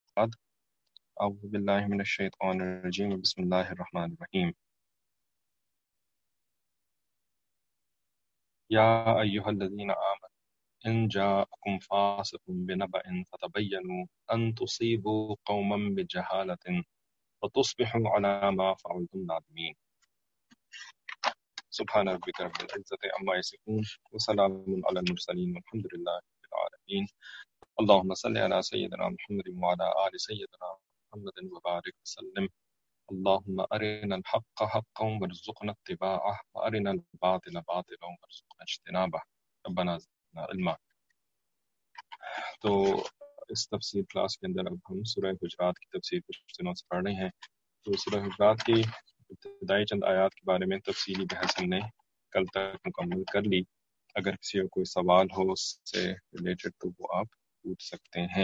بعد اعوذ باللہ من الشیطان الرجیم بسم اللہ الرحمن الرحیم یا ایہا الذین آمنوا ان جاءکم فاسق بنبأ فتبینوا ان تصیبوا قوما بجہالۃ فتصبحوا علی ما فعلتم نادمین سبحان ربک رب العزۃ عما یصفون وسلام علی المرسلین والحمد للہ رب العالمین اللهم صل على سيدنا محمد وعلى آل سيدنا محمد وبارك وسلم اللهم أرنا الحق حقا وارزقنا اتباعه وأرنا الباطل باطلا وارزقنا اجتنابه ربنا زدنا علما۔ تو اس تفسیر کلاس کے اندر اب ہم سورہ حجرات کی تفسیر کچھ دنوں سے پڑھ رہے ہیں۔ تو سورہ حجرات کی ابتدائی چند آیات کے بارے میں تفصیلی بحث ہم نے کل تک مکمل کر لی۔ اگر کسی کو کوئی سوال ہو اس سے ریلیٹڈ تو وہ آپ پوچھ سکتے ہیں۔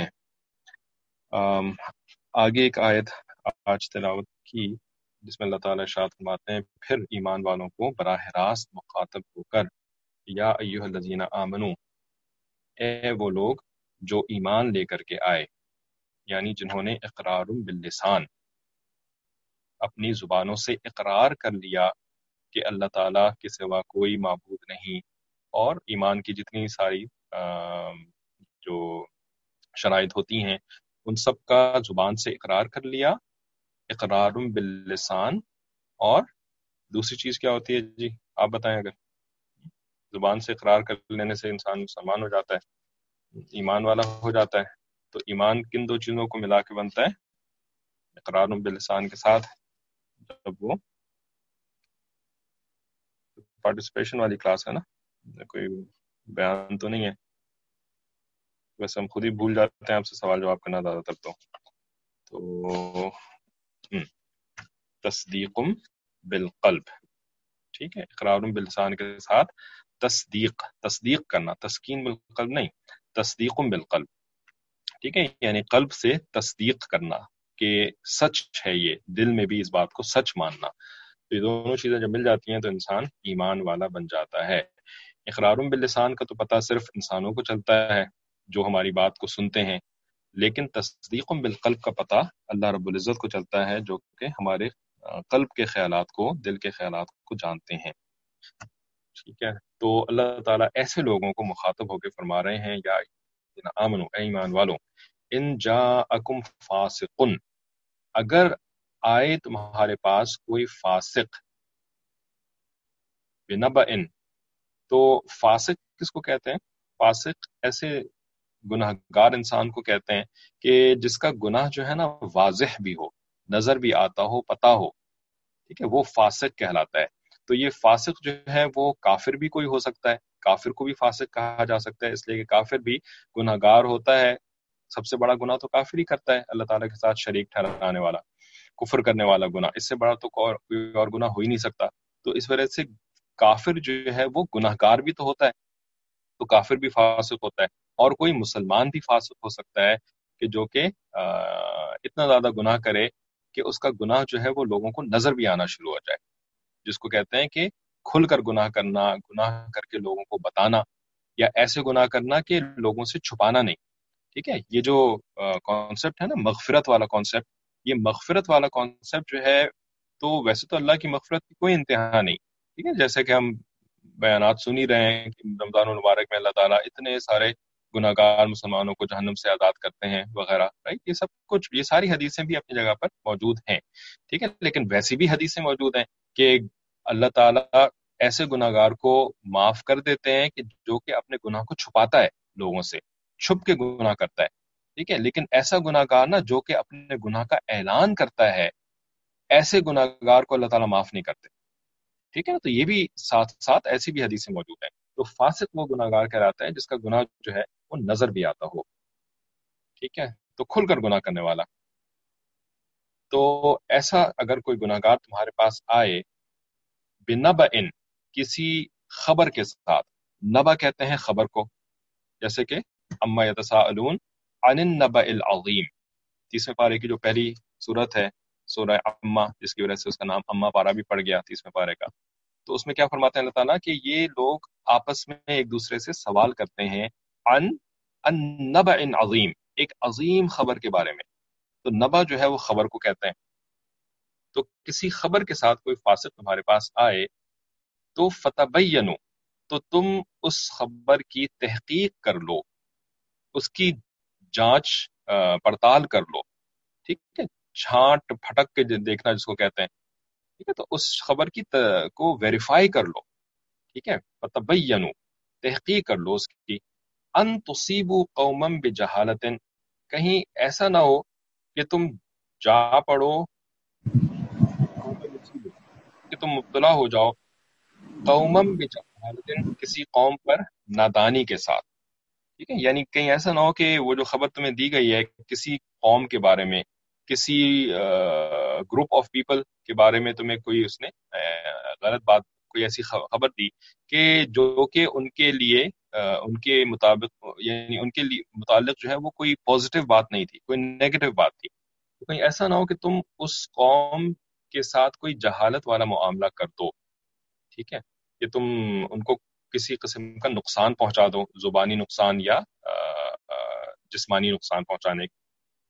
آگے ایک آیت آج تلاوت کی جس میں اللہ تعالیٰ ارشاد فرماتے ہیں پھر ایمان والوں کو براہ راست مخاطب ہو کر یا ایھا الذین آمنو، اے وہ لوگ جو ایمان لے کر کے آئے، یعنی جنہوں نے اقرار باللسان اپنی زبانوں سے اقرار کر لیا کہ اللہ تعالیٰ کے سوا کوئی معبود نہیں، اور ایمان کی جتنی ساری جو شرائط ہوتی ہیں ان سب کا زبان سے اقرار کر لیا، اقرار باللسان، اور دوسری چیز کیا ہوتی ہے جی آپ بتائیں؟ اگر زبان سے اقرار کر لینے سے انسان مسلمان ہو جاتا ہے، ایمان والا ہو جاتا ہے، تو ایمان کن دو چیزوں کو ملا کے بنتا ہے؟ اقرار باللسان کے ساتھ جب وہ پارٹیسپیشن والی کلاس ہے نا، کوئی بیان تو نہیں ہے، ویسے ہم خود ہی بھول جاتے ہیں آپ سے سوال جواب کرنا زیادہ تر تو تصدیق بالقلب، ٹھیک ہے، اقرار باللسان کے ساتھ تصدیق کرنا، تسکین بالقلب نہیں، تصدیق بالقلب، ٹھیک ہے، یعنی قلب سے تصدیق کرنا کہ سچ ہے، یہ دل میں بھی اس بات کو سچ ماننا۔ تو یہ دونوں چیزیں جب مل جاتی ہیں تو انسان ایمان والا بن جاتا ہے۔ اقرار باللسان کا تو پتہ صرف انسانوں کو چلتا ہے جو ہماری بات کو سنتے ہیں، لیکن تصدیق بالقلب کا پتہ اللہ رب العزت کو چلتا ہے جو کہ ہمارے قلب کے خیالات کو، دل کے خیالات کو جانتے ہیں، ٹھیک ہے۔ تو اللہ تعالیٰ ایسے لوگوں کو مخاطب ہو کے فرما رہے ہیں یا آمنو، اے ایمان والو، ان جاءکم فاسق، اگر آئے تمہارے پاس کوئی فاسق، بنبأ، تو فاسق کس کو کہتے ہیں؟ فاسق ایسے گناہ گار انسان کو کہتے ہیں کہ جس کا گناہ جو ہے نا واضح بھی ہو، نظر بھی آتا ہو، پتا ہو، ٹھیک ہے، وہ فاسق کہلاتا ہے۔ تو یہ فاسق جو ہے وہ کافر بھی کوئی ہو سکتا ہے، کافر کو بھی فاسق کہا جا سکتا ہے، اس لیے کہ کافر بھی گناہ گار ہوتا ہے۔ سب سے بڑا گناہ تو کافر ہی کرتا ہے، اللہ تعالیٰ کے ساتھ شریک ٹھہرانے والا، کفر کرنے والا گناہ، اس سے بڑا تو کوئی اور گناہ ہو ہی نہیں سکتا۔ تو اس وجہ سے کافر جو ہے وہ گناہ گار بھی تو ہوتا ہے، تو کافر بھی فاسق ہوتا ہے، اور کوئی مسلمان بھی فاسق ہو سکتا ہے کہ جو کہ اتنا زیادہ گناہ کرے کہ اس کا گناہ جو ہے وہ لوگوں کو نظر بھی آنا شروع ہو جائے، جس کو کہتے ہیں کہ کھل کر گناہ کرنا، گناہ کر کے لوگوں کو بتانا، یا ایسے گناہ کرنا کہ لوگوں سے چھپانا نہیں، ٹھیک ہے۔ یہ جو کانسیپٹ ہے نا مغفرت والا کانسیپٹ، یہ مغفرت والا کانسیپٹ جو ہے تو ویسے تو اللہ کی مغفرت کی کوئی انتہا نہیں، ٹھیک ہے، جیسے کہ ہم بیانات سن ہی رہے ہیں کہ رمضان المبارک میں اللہ تعالیٰ اتنے سارے گناہ گار مسلمانوں کو جہنم سے آزاد کرتے ہیں وغیرہ، رائٹ، یہ سب کچھ، یہ ساری حدیثیں بھی اپنی جگہ پر موجود ہیں، ٹھیک ہے، لیکن ویسی بھی حدیثیں موجود ہیں کہ اللہ تعالیٰ ایسے گناہ گار کو معاف کر دیتے ہیں کہ جو کہ اپنے گناہ کو چھپاتا ہے، لوگوں سے چھپ کے گناہ کرتا ہے، ٹھیک ہے، لیکن ایسا گناہ گار نا جو کہ اپنے گناہ کا اعلان کرتا ہے، ایسے گناہ گار کو اللہ تعالیٰ معاف نہیں کرتے، ٹھیک ہے نا۔ تو یہ بھی ساتھ ساتھ ایسی بھی حدیثیں موجود ہیں۔ تو فاسق وہ گناہ گار کہلاتا ہے جس کا گناہ جو ہے وہ نظر بھی آتا ہو، ٹھیک ہے، تو کھل کر گناہ کرنے والا۔ تو ایسا اگر کوئی گناہ گار تمہارے پاس آئے، بنبأ، کسی خبر کے ساتھ، نبا کہتے ہیں خبر کو، جیسے کہ اما یتساءلون عن النبأ العظیم، 30ویں پارے کی جو پہلی صورت ہے سورہ اما، جس کی وجہ سے اس کا نام اما پارہ بھی پڑ گیا 30ویں پارے کا، تو اس میں کیا فرماتے ہیں اللہ تعالیٰ کہ یہ لوگ آپس میں ایک دوسرے سے سوال کرتے ہیں عن النبأ عظیم، ایک عظیم خبر کے بارے میں، تو نبا جو ہے وہ خبر کو کہتے ہیں. تو کسی خبر کے ساتھ کوئی فاسق تمہارے پاس آئے تو فتبینو، تو تم اس خبر کی تحقیق کر لو، اس کی جانچ پڑتال کر لو. ٹھیک ہے، چھانٹ پھٹک کے دیکھنا جس کو کہتے ہیں. ٹھیک ہے، تو اس خبر کی کو ویریفائی کر لو. ٹھیک ہے، فتبینو، تحقیق کر لو اس کی. ان تصیبوا قوما بجہالت، کہیں ایسا نہ ہو کہ تم جا پڑو، کہ تم مبتلا ہو جاؤ قوما بجہالت، کسی قوم پر نادانی کے ساتھ. ٹھیک ہے، یعنی کہیں ایسا نہ ہو کہ وہ جو خبر تمہیں دی گئی ہے کسی قوم کے بارے میں، کسی گروپ آف پیپل کے بارے میں تمہیں کوئی اس نے غلط بات، کوئی ایسی خبر دی کہ جو کہ ان کے لیے ان کے مطابق، یعنی ان کے لیے متعلق جو ہے وہ کوئی پازیٹیو بات نہیں تھی، کوئی نیگیٹو بات تھی. تو کہیں ایسا نہ ہو کہ تم اس قوم کے ساتھ کوئی جہالت والا معاملہ کر دو. ٹھیک ہے، کہ تم ان کو کسی قسم کا نقصان پہنچا دو، زبانی نقصان یا جسمانی نقصان پہنچانے کی.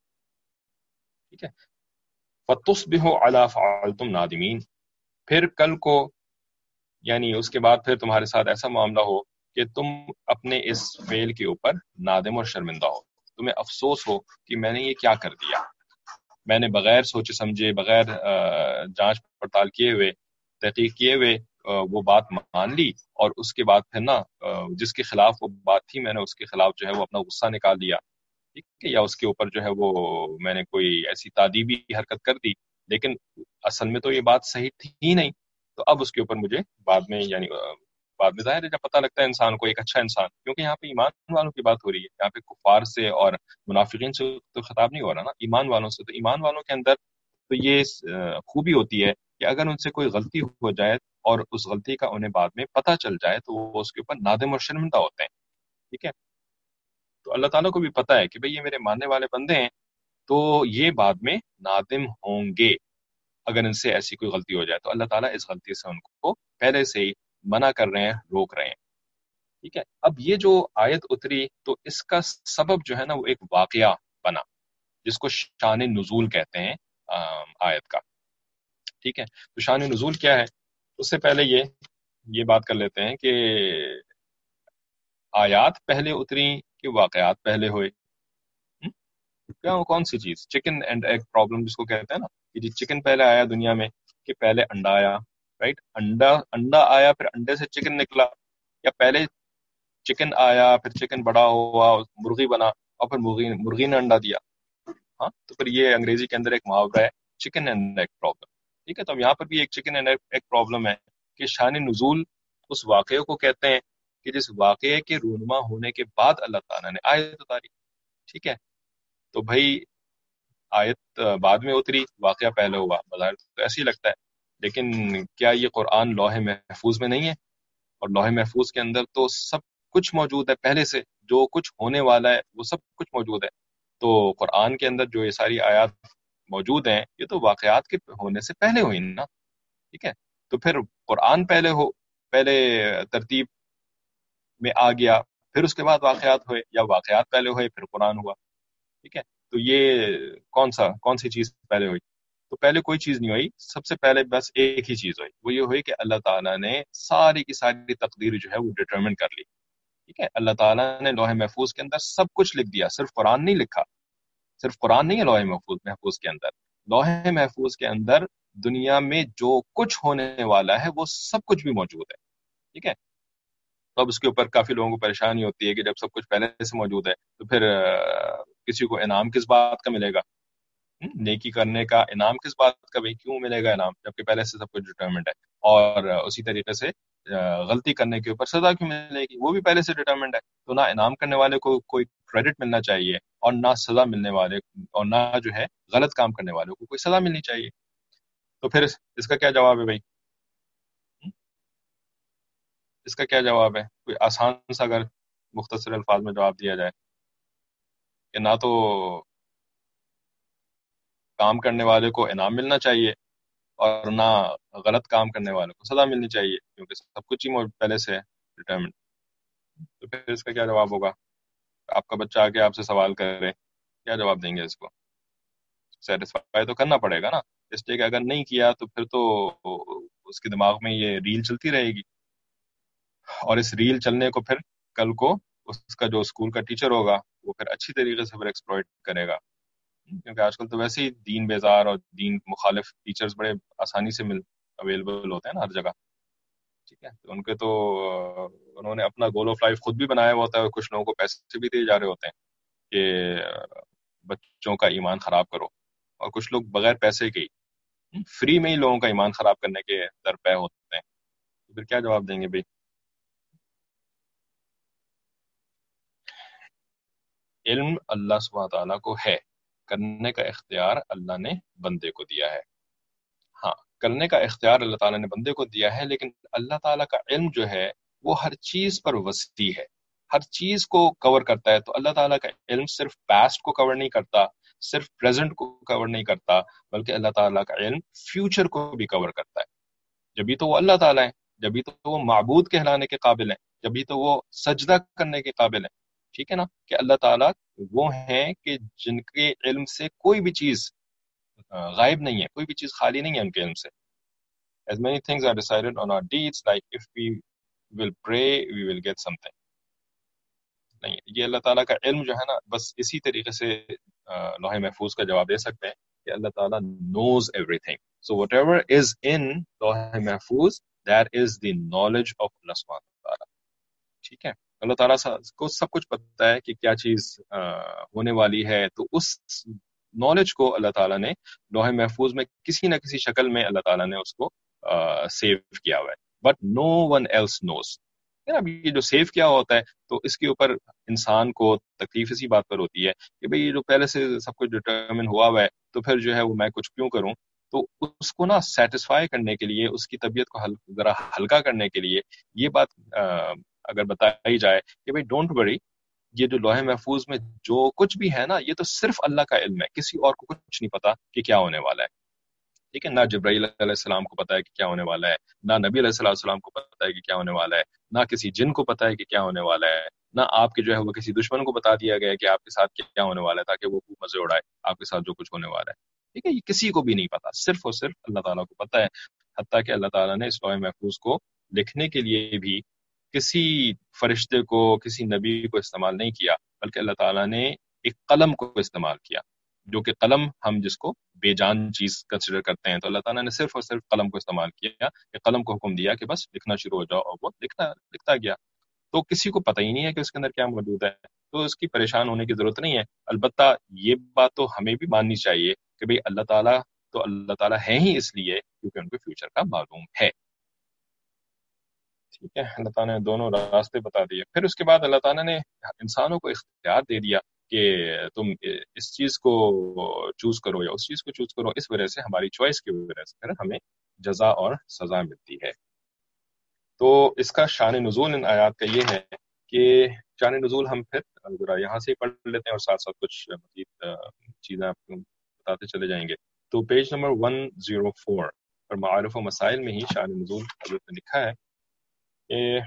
ٹھیک ہے، فَتُصْبِحُوا عَلَىٰ فَعَلْتُمْ نَادِمِينَ، پھر کل کو، یعنی اس کے بعد پھر تمہارے ساتھ ایسا معاملہ ہو کہ تم اپنے اس فعل کے اوپر نادم اور شرمندہ ہو، تمہیں افسوس ہو کہ میں نے یہ کیا کر دیا. میں نے بغیر سوچے سمجھے، بغیر جانچ پڑتال کیے ہوئے، تحقیق کیے ہوئے وہ بات مان لی، اور اس کے بعد پھر نا جس کے خلاف وہ بات تھی میں نے اس کے خلاف جو ہے وہ اپنا غصہ نکال دیا. ٹھیک ہے، یا اس کے اوپر جو ہے وہ میں نے کوئی ایسی تادیبی حرکت کر دی، لیکن اصل میں تو یہ بات صحیح تھی ہی نہیں. تو اب اس کے اوپر مجھے بعد میں، یعنی بعد میں ظاہر ہے جب پتہ لگتا ہے انسان کو، ایک اچھا انسان، کیونکہ یہاں پہ ایمان والوں کی بات ہو رہی ہے، یہاں پہ کفار سے اور منافقین سے تو خطاب نہیں ہو رہا نا، ایمان والوں سے. تو ایمان والوں کے اندر تو یہ خوبی ہوتی ہے کہ اگر ان سے کوئی غلطی ہو جائے اور اس غلطی کا انہیں بعد میں پتہ چل جائے تو وہ اس کے اوپر نادم اور شرمندہ ہوتے ہیں. ٹھیک ہے، تو اللہ تعالیٰ کو بھی پتہ ہے کہ بھئی یہ میرے ماننے والے بندے ہیں، تو یہ بعد میں نادم ہوں گے اگر ان سے ایسی کوئی غلطی ہو جائے. تو اللہ تعالیٰ اس غلطی سے ان کو پہلے سے ہی منع کر رہے ہیں، روک رہے ہیں. ٹھیک ہے، اب یہ جو آیت اتری تو اس کا سبب جو ہے نا وہ ایک واقعہ بنا جس کو شان نزول کہتے ہیں آیت کا. ٹھیک ہے، تو شان نزول کیا ہے؟ اس سے پہلے یہ بات کر لیتے ہیں کہ آیات پہلے اتری کہ واقعات پہلے ہوئے. کیا کون سی چیز؟ چکن اینڈ ایگ پرابلم جس کو کہتے ہیں نا، کہ جی چکن پہلے آیا دنیا میں کہ پہلے انڈا آیا، رائٹ؟ انڈا آیا پھر انڈے سے چکن نکلا، یا پہلے چکن آیا پھر چکن بڑا ہوا مرغی بنا اور پھر مرغی نے انڈا دیا؟ ہاں، تو پھر یہ انگریزی کے اندر ایک محاورہ ہے، چکن اینڈ ایگ پرابلم. ٹھیک ہے، تو اب یہاں پر بھی ایک چکن اینڈ ایگ پرابلم ہے کہ شان نزول اس واقعے کو کہتے ہیں کہ جس واقعے کے رونما ہونے کے بعد اللہ تعالیٰ نے آیت اتاری. ٹھیک ہے، تو بھائی آیت بعد میں اتری، واقعہ پہلے ہوا، بظاہر تو ایسے ہی لگتا ہے، لیکن کیا یہ قرآن لوح محفوظ میں نہیں ہے؟ اور لوح محفوظ کے اندر تو سب کچھ موجود ہے، پہلے سے جو کچھ ہونے والا ہے وہ سب کچھ موجود ہے. تو قرآن کے اندر جو یہ ساری آیات موجود ہیں یہ تو واقعات کے ہونے سے پہلے ہوئی نا. ٹھیک ہے، تو پھر قرآن پہلے ترتیب میں آ گیا، پھر اس کے بعد واقعات ہوئے، یا واقعات پہلے ہوئے پھر قرآن ہوا. ٹھیک ہے، تو یہ کون سی چیز پہلے ہوئی؟ تو پہلے کوئی چیز نہیں ہوئی، سب سے پہلے بس ایک ہی چیز ہوئی، وہ یہ ہوئی کہ اللہ تعالیٰ نے ساری کی ساری تقدیر جو ہے وہ ڈٹرمن کر لی. ٹھیک ہے، اللہ تعالیٰ نے لوح محفوظ کے اندر سب کچھ لکھ دیا، صرف قرآن نہیں لکھا، صرف قرآن نہیں ہے لوح محفوظ کے اندر. لوح محفوظ کے اندر دنیا میں جو کچھ ہونے والا ہے وہ سب کچھ بھی موجود ہے. ٹھیک ہے، تو اب اس کے اوپر کافی لوگوں کو پریشانی ہوتی ہے کہ جب سب کچھ پہلے سے موجود ہے تو پھر کسی کو انعام کس بات کا ملے گا؟ نیکی کرنے کا انعام کس بات کا؟ بھائی کیوں ملے گا انعام جبکہ پہلے سے سب کچھ ڈٹرمنٹ ہے؟ اور اسی طریقے سے غلطی کرنے کے اوپر سزا کیوں ملے گی؟ وہ بھی پہلے سے ڈٹرمنٹ ہے. تو نہ انعام کرنے والے کو کوئی کریڈٹ ملنا چاہیے، اور نہ سزا ملنے والے، اور نہ جو ہے غلط کام کرنے والوں کو کوئی سزا ملنی چاہیے. تو پھر اس کا کیا جواب ہے بھائی؟ اس کا کیا جواب ہے؟ کوئی آسان سا اگر مختصر الفاظ میں جواب دیا جائے کہ نہ تو کام کرنے والے کو انعام ملنا چاہیے اور نہ غلط کام کرنے والوں کو سزا ملنی چاہیے، کیونکہ سب کچھ ہی پہلے سے ہے ڈٹرمنٹ. تو پھر اس کا کیا جواب ہوگا؟ آپ کا بچہ آ کے آپ سے سوال کرے، کیا جواب دیں گے اس کو؟ سیٹسفائی تو کرنا پڑے گا نا، اس لیے کہ اگر نہیں کیا تو پھر تو اس کے دماغ میں یہ ریل چلتی رہے گی، اور اس ریل چلنے کو پھر کل کو اس کا جو اسکول کا ٹیچر ہوگا وہ پھر اچھی طریقے سے پھر ایکسپلوئٹ کرے گا، کیونکہ آج کل تو ویسے ہی دین بیزار اور دین مخالف ٹیچرز بڑے آسانی سے اویلیبل ہوتے ہیں نا ہر جگہ، ٹھیک ہے، تو ان کے تو انہوں نے اپنا گول آف لائف خود بھی بنایا ہوا ہوتا ہے، اور کچھ لوگوں کو پیسے بھی دیے جا رہے ہوتے ہیں کہ بچوں کا ایمان خراب کرو، اور کچھ لوگ بغیر پیسے کے ہی فری میں ہی لوگوں کا ایمان خراب کرنے کے درپے ہوتے ہیں، تو پھر کیا جواب دیں گے بھائی؟ علم اللہ سبحانہ تعالیٰ کو ہے، کرنے کا اختیار اللہ نے بندے کو دیا ہے، ہاں کرنے کا اختیار اللہ تعالیٰ نے بندے کو دیا ہے، لیکن اللہ تعالیٰ کا علم جو ہے وہ ہر چیز پر وسیع ہے، ہر چیز کو کور کرتا ہے، تو اللہ تعالیٰ کا علم صرف پاسٹ کو کور نہیں کرتا، صرف پریزنٹ کو کور نہیں کرتا، بلکہ اللہ تعالیٰ کا علم فیوچر کو بھی کور کرتا ہے، جبھی تو وہ اللہ تعالیٰ ہے، جبھی تو وہ معبود کہلانے کے قابل ہیں، جبھی تو وہ سجدہ کرنے کے قابل ہیں، ٹھیک ہے نا، کہ اللہ تعالیٰ وہ ہیں کہ جن کے علم سے کوئی بھی چیز غائب نہیں ہے، کوئی بھی چیز خالی نہیں ہے ان کے علم سے. As many things are decided on our deeds, like if we will pray we will get something. نہیں، یہ اللہ تعالیٰ کا علم جو ہے نا، بس اسی طریقے سے لوح محفوظ کا جواب دے سکتے ہیں کہ اللہ تعالیٰ knows everything. So whatever is in لوح محفوظ, that is the knowledge of Allah subhanahu wa ta'ala. ٹھیک ہے، اللہ تعالیٰ کو سب کچھ پتہ ہے کہ کیا چیز ہونے والی ہے، تو اس نالج کو اللہ تعالیٰ نے لوح محفوظ میں کسی نہ کسی شکل میں اللہ تعالیٰ نے اس کو سیو کیا ہوا ہے، but no one else knows. اب یہ جو سیو کیا ہوتا ہے تو اس کے اوپر انسان کو تکلیف اسی بات پر ہوتی ہے کہ بھئی یہ جو پہلے سے سب کچھ ڈٹرمن ہوا ہوا ہے تو پھر جو ہے وہ میں کچھ کیوں کروں. تو اس کو نا سیٹسفائی کرنے کے لیے، اس کی طبیعت کو ذرا ہلکا کرنے کے لیے یہ بات اگر بتائی جائے کہ بھئی ڈونٹ وری، یہ جو لوح محفوظ میں جو کچھ بھی ہے نا، یہ تو صرف اللہ کا علم ہے، کسی اور کو کچھ نہیں پتا کہ کیا ہونے والا ہے. ٹھیک ہے، نہ جبرائیل علیہ السلام کو پتا ہے کہ کیا ہونے والا ہے، نہ نبی علیہ السلام کو پتا ہے کہ کیا ہونے والا ہے، نہ کسی جن کو پتا ہے کہ کیا ہونے والا ہے، نہ آپ کے جو ہے وہ کسی دشمن کو بتا دیا گیا ہے کہ آپ کے ساتھ کیا ہونے والا ہے تاکہ وہ خوب مزے اڑائے آپ کے ساتھ جو کچھ ہونے والا ہے. ٹھیک ہے، یہ کسی کو بھی نہیں پتا، صرف اور صرف اللہ تعالیٰ کو پتا ہے. حتیٰ کہ اللہ تعالیٰ نے اس لوح محفوظ کو لکھنے کے لیے بھی کسی فرشتے کو، کسی نبی کو استعمال نہیں کیا، بلکہ اللہ تعالیٰ نے ایک قلم کو استعمال کیا، جو کہ قلم ہم جس کو بے جان چیز کنسیڈر کرتے ہیں، تو اللہ تعالیٰ نے صرف اور صرف قلم کو استعمال کیا، کہ قلم کو حکم دیا کہ بس لکھنا شروع ہو جاؤ، اور وہ لکھتا گیا. تو کسی کو پتہ ہی نہیں ہے کہ اس کے اندر کیا موجود ہے، تو اس کی پریشان ہونے کی ضرورت نہیں ہے. البتہ یہ بات تو ہمیں بھی ماننی چاہیے کہ بھئی اللہ تعالیٰ ہیں ہی اس لیے کیونکہ ان کو فیوچر کا معلوم ہے. ٹھیک ہے، اللہ تعالیٰ نے دونوں راستے بتا دیے. پھر اس کے بعد اللہ تعالیٰ نے انسانوں کو اختیار دے دیا کہ تم اس چیز کو چوز کرو یا اس چیز کو چوز کرو. اس وجہ سے ہماری چوائس کی وجہ سے پھر ہمیں جزا اور سزا ملتی ہے. تو اس کا شان نزول ان آیات کا یہ ہے کہ شان نزول ہم پھر ذرا یہاں سے ہی پڑھ لیتے ہیں اور ساتھ ساتھ کچھ مزید چیزیں آپ کو بتاتے چلے جائیں گے. تو پیج نمبر 104 اور معارف و مسائل میں ہی شان نزول حضرت نے لکھا ہے کہ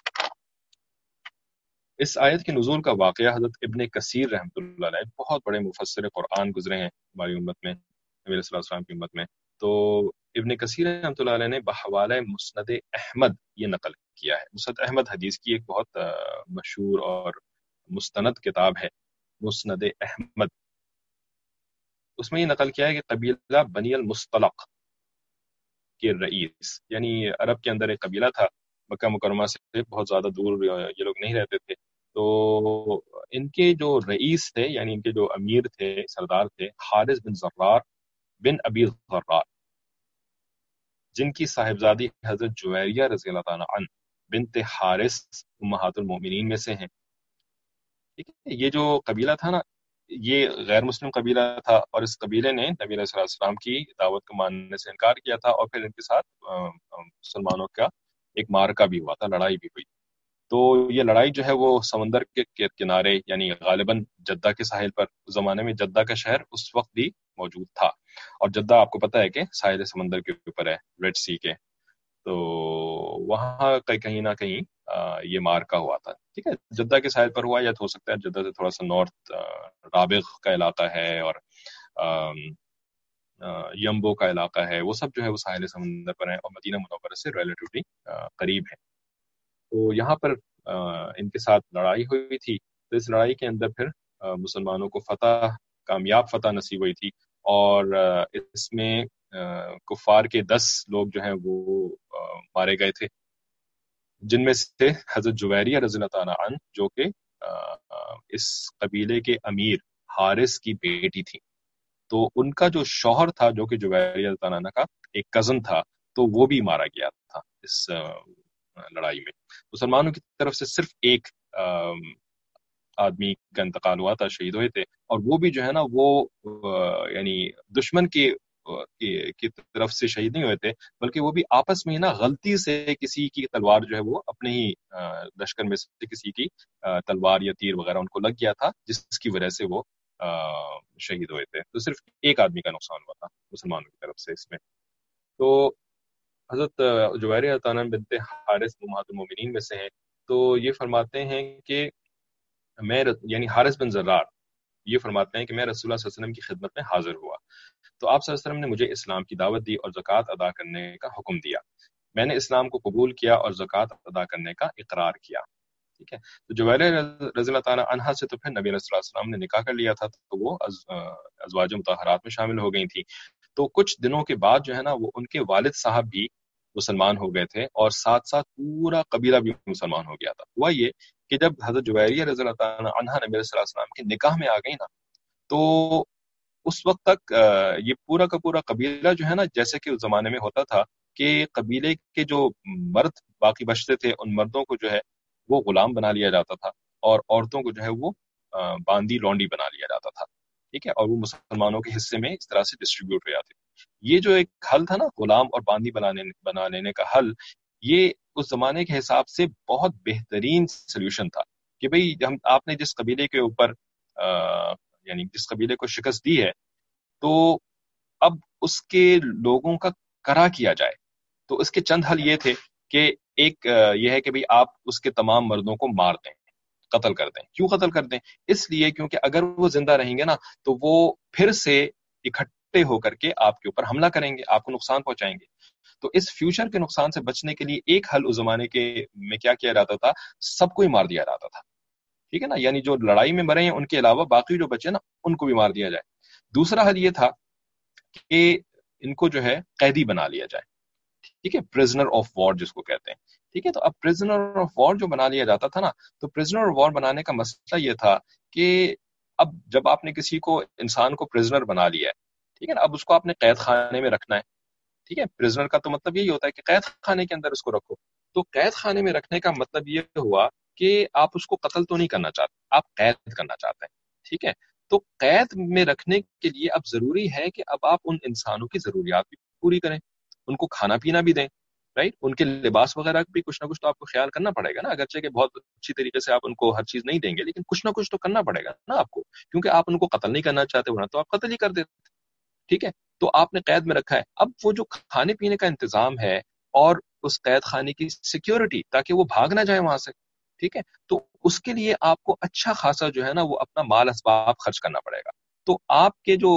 اس آیت کے نزول کا واقعہ حضرت ابن کثیر رحمۃ اللہ علیہ، بہت بڑے مفسر قرآن گزرے ہیں ہماری امت میں، نبی علیہ السلام کی امت میں. تو ابن کثیر رحمۃ اللہ علیہ نے بحوالہ مسند احمد یہ نقل کیا ہے. مسند احمد حدیث کی ایک بہت مشہور اور مستند کتاب ہے، مسند احمد. اس میں یہ نقل کیا ہے کہ قبیلہ بنی المصطلق کے رئیس، یعنی عرب کے اندر ایک قبیلہ تھا، مکہ مکرمہ سے بہت زیادہ دور یہ لوگ نہیں رہتے تھے. تو ان کے جو رئیس تھے، یعنی ان کے جو امیر تھے، سردار تھے، حارث بن زرار بن ابی زرار، جن کی صاحبزادی حضرت جویریہ رضی اللہ تعالیٰ عنہ بنت حارث امہات المؤمنین میں سے ہیں. ٹھیک ہے، یہ جو قبیلہ تھا نا، یہ غیر مسلم قبیلہ تھا، اور اس قبیلے نے نبی علیہ السلام کی دعوت کو ماننے سے انکار کیا تھا، اور پھر ان کے ساتھ مسلمانوں کا ایک مارکا بھی ہوا تھا، لڑائی بھی ہوئی. تو یہ لڑائی جو ہے وہ سمندر کے کنارے، یعنی غالباً جدہ کے ساحل پر، اس زمانے میں جدہ کا شہر اس وقت بھی موجود تھا، اور جدہ آپ کو پتہ ہے کہ ساحل سمندر کے اوپر ہے، ریڈ سی کے. تو وہاں کہیں نہ کہیں یہ مارکا ہوا تھا. ٹھیک ہے، جدہ کے ساحل پر ہوا، یا ہو سکتا ہے جدہ سے تھوڑا سا نارتھ رابغ کا علاقہ ہے، اور یمبو کا علاقہ ہے، وہ سب جو ہے وہ ساحل سمندر پر ہیں اور مدینہ منورہ سے ریلیٹیولی قریب ہیں. تو یہاں پر ان کے ساتھ لڑائی ہوئی تھی. تو اس لڑائی کے اندر پھر مسلمانوں کو کامیاب فتح نصیب ہوئی تھی، اور اس میں کفار کے 10 لوگ جو ہیں وہ مارے گئے تھے، جن میں سے حضرت جویریہ رضی اللہ تعالیٰ عنہ جو کہ اس قبیلے کے امیر حارث کی بیٹی تھی. تو ان کا جو شوہر تھا جو کہ جویریہ رضی اللہ تعالیٰ عنہ کا ایک کزن تھا، تو وہ بھی مارا گیا تھا اس لڑائی میں. مسلمانوں کی طرف سے صرف ایک آدمی کا انتقال ہوا تھا، شہید ہوئے تھے، اور وہ بھی جو ہے نا وہ یعنی دشمن کی طرف سے شہید نہیں ہوئے تھے، بلکہ وہ بھی آپس میں ہی نا غلطی سے کسی کی تلوار جو ہے وہ اپنے ہی لشکر میں سے کسی کی تلوار یا تیر وغیرہ ان کو لگ گیا تھا، جس کی وجہ سے وہ شہید ہوئے تھے. تو صرف ایک آدمی کا نقصان ہوا تھا مسلمانوں کی طرف سے اس میں. تو حضرت جویریہ عنہ بنت حارث امہات المومنین میں سے ہیں. تو یہ فرماتے ہیں کہ میں یعنی حارث بن زرار یہ فرماتے ہیں کہ میں رسول اللہ صلی اللہ علیہ وسلم کی خدمت میں حاضر ہوا، تو آپ صلی اللہ علیہ وسلم نے مجھے اسلام کی دعوت دی اور زکوٰۃ ادا کرنے کا حکم دیا. میں نے اسلام کو قبول کیا اور زکوٰۃ ادا کرنے کا اقرار کیا. ٹھیک ہے. تو جویریہ رضی اللہ تعالیٰ عنہا سے تو پھر نبی صلی اللہ علیہ وسلم نے نکاح کر لیا تھا، تو وہ ازواج مطہرات میں شامل ہو گئی تھی. تو کچھ دنوں کے بعد جو ہے نا وہ ان کے والد صاحب بھی مسلمان ہو گئے تھے، اور ساتھ ساتھ پورا قبیلہ بھی مسلمان ہو گیا تھا. ہوا یہ کہ جب حضرت جویریہ رضی اللہ تعالیٰ عنہا نبی صلی اللہ علیہ وسلم کے نکاح میں آ گئی نا، تو اس وقت تک یہ پورا کا پورا قبیلہ جو ہے نا، جیسے کہ اس زمانے میں ہوتا تھا کہ قبیلے کے جو مرد باقی بچتے تھے ان مردوں کو جو ہے وہ غلام بنا لیا جاتا تھا، اور عورتوں کو جو ہے وہ باندی لونڈی بنا لیا جاتا تھا. ٹھیک ہے. اور وہ مسلمانوں کے حصے میں اس طرح سے ڈسٹریبیوٹ ہو جاتے. یہ جو ایک حل تھا نا غلام اور باندی بنا لینے کا حل، یہ اس زمانے کے حساب سے بہت بہترین سولوشن تھا کہ بھئی آپ نے جس قبیلے کے اوپر یعنی جس قبیلے کو شکست دی ہے، تو اب اس کے لوگوں کا کرا کیا جائے. تو اس کے چند حل یہ تھے کہ ایک یہ ہے کہ بھئی آپ اس کے تمام مردوں کو مار دیں، قتل کر دیں. کیوں قتل کر دیں؟ اس لیے کیونکہ اگر وہ زندہ رہیں گے نا تو وہ پھر سے اکٹھے ہو کر کے آپ کے اوپر حملہ کریں گے، آپ کو نقصان پہنچائیں گے. تو اس فیوچر کے نقصان سے بچنے کے لیے ایک حل اس زمانے کے میں کیا کیا جاتا تھا، سب کو ہی مار دیا جاتا تھا. ٹھیک ہے نا. یعنی جو لڑائی میں مرے ہیں ان کے علاوہ باقی جو بچے نا ان کو بھی مار دیا جائے. دوسرا حل یہ تھا کہ ان کو جو ہے قیدی بنا لیا جائے. ٹھیک ہے. پرزنر آف وار جس کو کہتے ہیں. ٹھیک ہے. تو اب پرزنر آف وار جو بنا لیا جاتا تھا نا، تو پرزنر آف وار بنانے کا مسئلہ یہ تھا کہ اب جب آپ نے کسی کو انسان کو پرزنر بنا لیا ہے، ٹھیک ہے نا، اب اس کو آپ نے قید خانے میں رکھنا ہے. ٹھیک ہے. پرزنر کا تو مطلب یہی ہوتا ہے کہ قید خانے کے اندر اس کو رکھو. تو قید خانے میں رکھنے کا مطلب یہ ہوا کہ آپ اس کو قتل تو نہیں کرنا چاہتے، آپ قید کرنا چاہتے ہیں. ٹھیک ہے. تو قید میں رکھنے کے لیے اب ضروری ہے کہ اب آپ ان انسانوں کی ضروریات بھی پوری کریں، ان کو کھانا پینا بھی دیں، رائٹ. ان کے لباس وغیرہ بھی کچھ نہ کچھ تو آپ کو خیال کرنا پڑے گا نا. اگرچہ کہ بہت اچھی طریقے سے آپ ان کو ہر چیز نہیں دیں گے، لیکن کچھ نہ کچھ تو کرنا پڑے گا نا آپ کو، کیونکہ آپ ان کو قتل نہیں کرنا چاہتے، ورنہ تو آپ قتل ہی کر دیتے. ٹھیک ہے. تو آپ نے قید میں رکھا ہے. اب وہ جو کھانے پینے کا انتظام ہے اور اس قید خانے کی سیکیورٹی، تاکہ وہ بھاگ نہ جائے وہاں سے. ٹھیک ہے. تو اس کے لیے آپ کو اچھا خاصا جو ہے نا وہ اپنا مال اسباب خرچ کرنا پڑے گا. تو آپ کے جو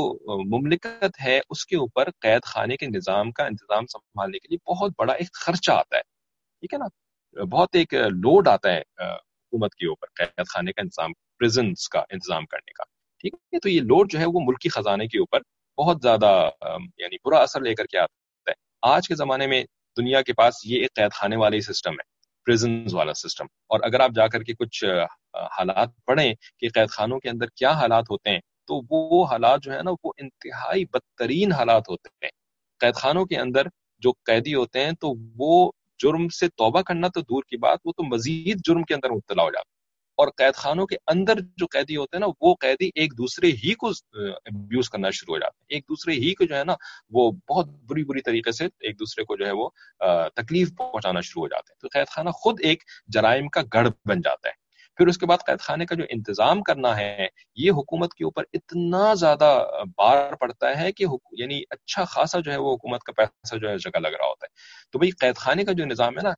مملکت ہے اس کے اوپر قید خانے کے نظام کا انتظام سنبھالنے کے لیے بہت بڑا ایک خرچہ آتا ہے. ٹھیک ہے نا. بہت ایک لوڈ آتا ہے حکومت کے اوپر قید خانے کا انتظام، پریزنز کا انتظام کرنے کا. ٹھیک ہے. تو یہ لوڈ جو ہے وہ ملکی خزانے کے اوپر بہت زیادہ یعنی برا اثر لے کر کے آتا ہے. آج کے زمانے میں دنیا کے پاس یہ ایک قید خانے والا ہی سسٹم ہے، پریزنز والا سسٹم. اور اگر آپ جا کر کے کچھ حالات پڑھیں کہ قید خانوں کے اندر کیا حالات ہوتے ہیں، تو وہ حالات جو ہے نا وہ انتہائی بدترین حالات ہوتے ہیں. قید خانوں کے اندر جو قیدی ہوتے ہیں تو وہ جرم سے توبہ کرنا تو دور کی بات، وہ تو مزید جرم کے اندر مبتلا ہو جاتے ہیں. اور قید خانوں کے اندر جو قیدی ہوتے ہیں نا، وہ قیدی ایک دوسرے ہی کو ابیوز کرنا شروع ہو جاتے ہیں. ایک دوسرے ہی کو جو ہے نا وہ بہت بری طریقے سے ایک دوسرے کو جو ہے وہ تکلیف پہنچانا شروع ہو جاتے ہیں. تو قید خانہ خود ایک جرائم کا گڑھ بن جاتا ہے. پھر اس کے بعد قید خانے کا جو انتظام کرنا ہے، یہ حکومت کے اوپر اتنا زیادہ بار پڑتا ہے کہ یعنی اچھا خاصا جو ہے وہ حکومت کا پیسہ جو ہے جگہ لگ رہا ہوتا ہے. تو بھئی قید خانے کا جو نظام ہے نا،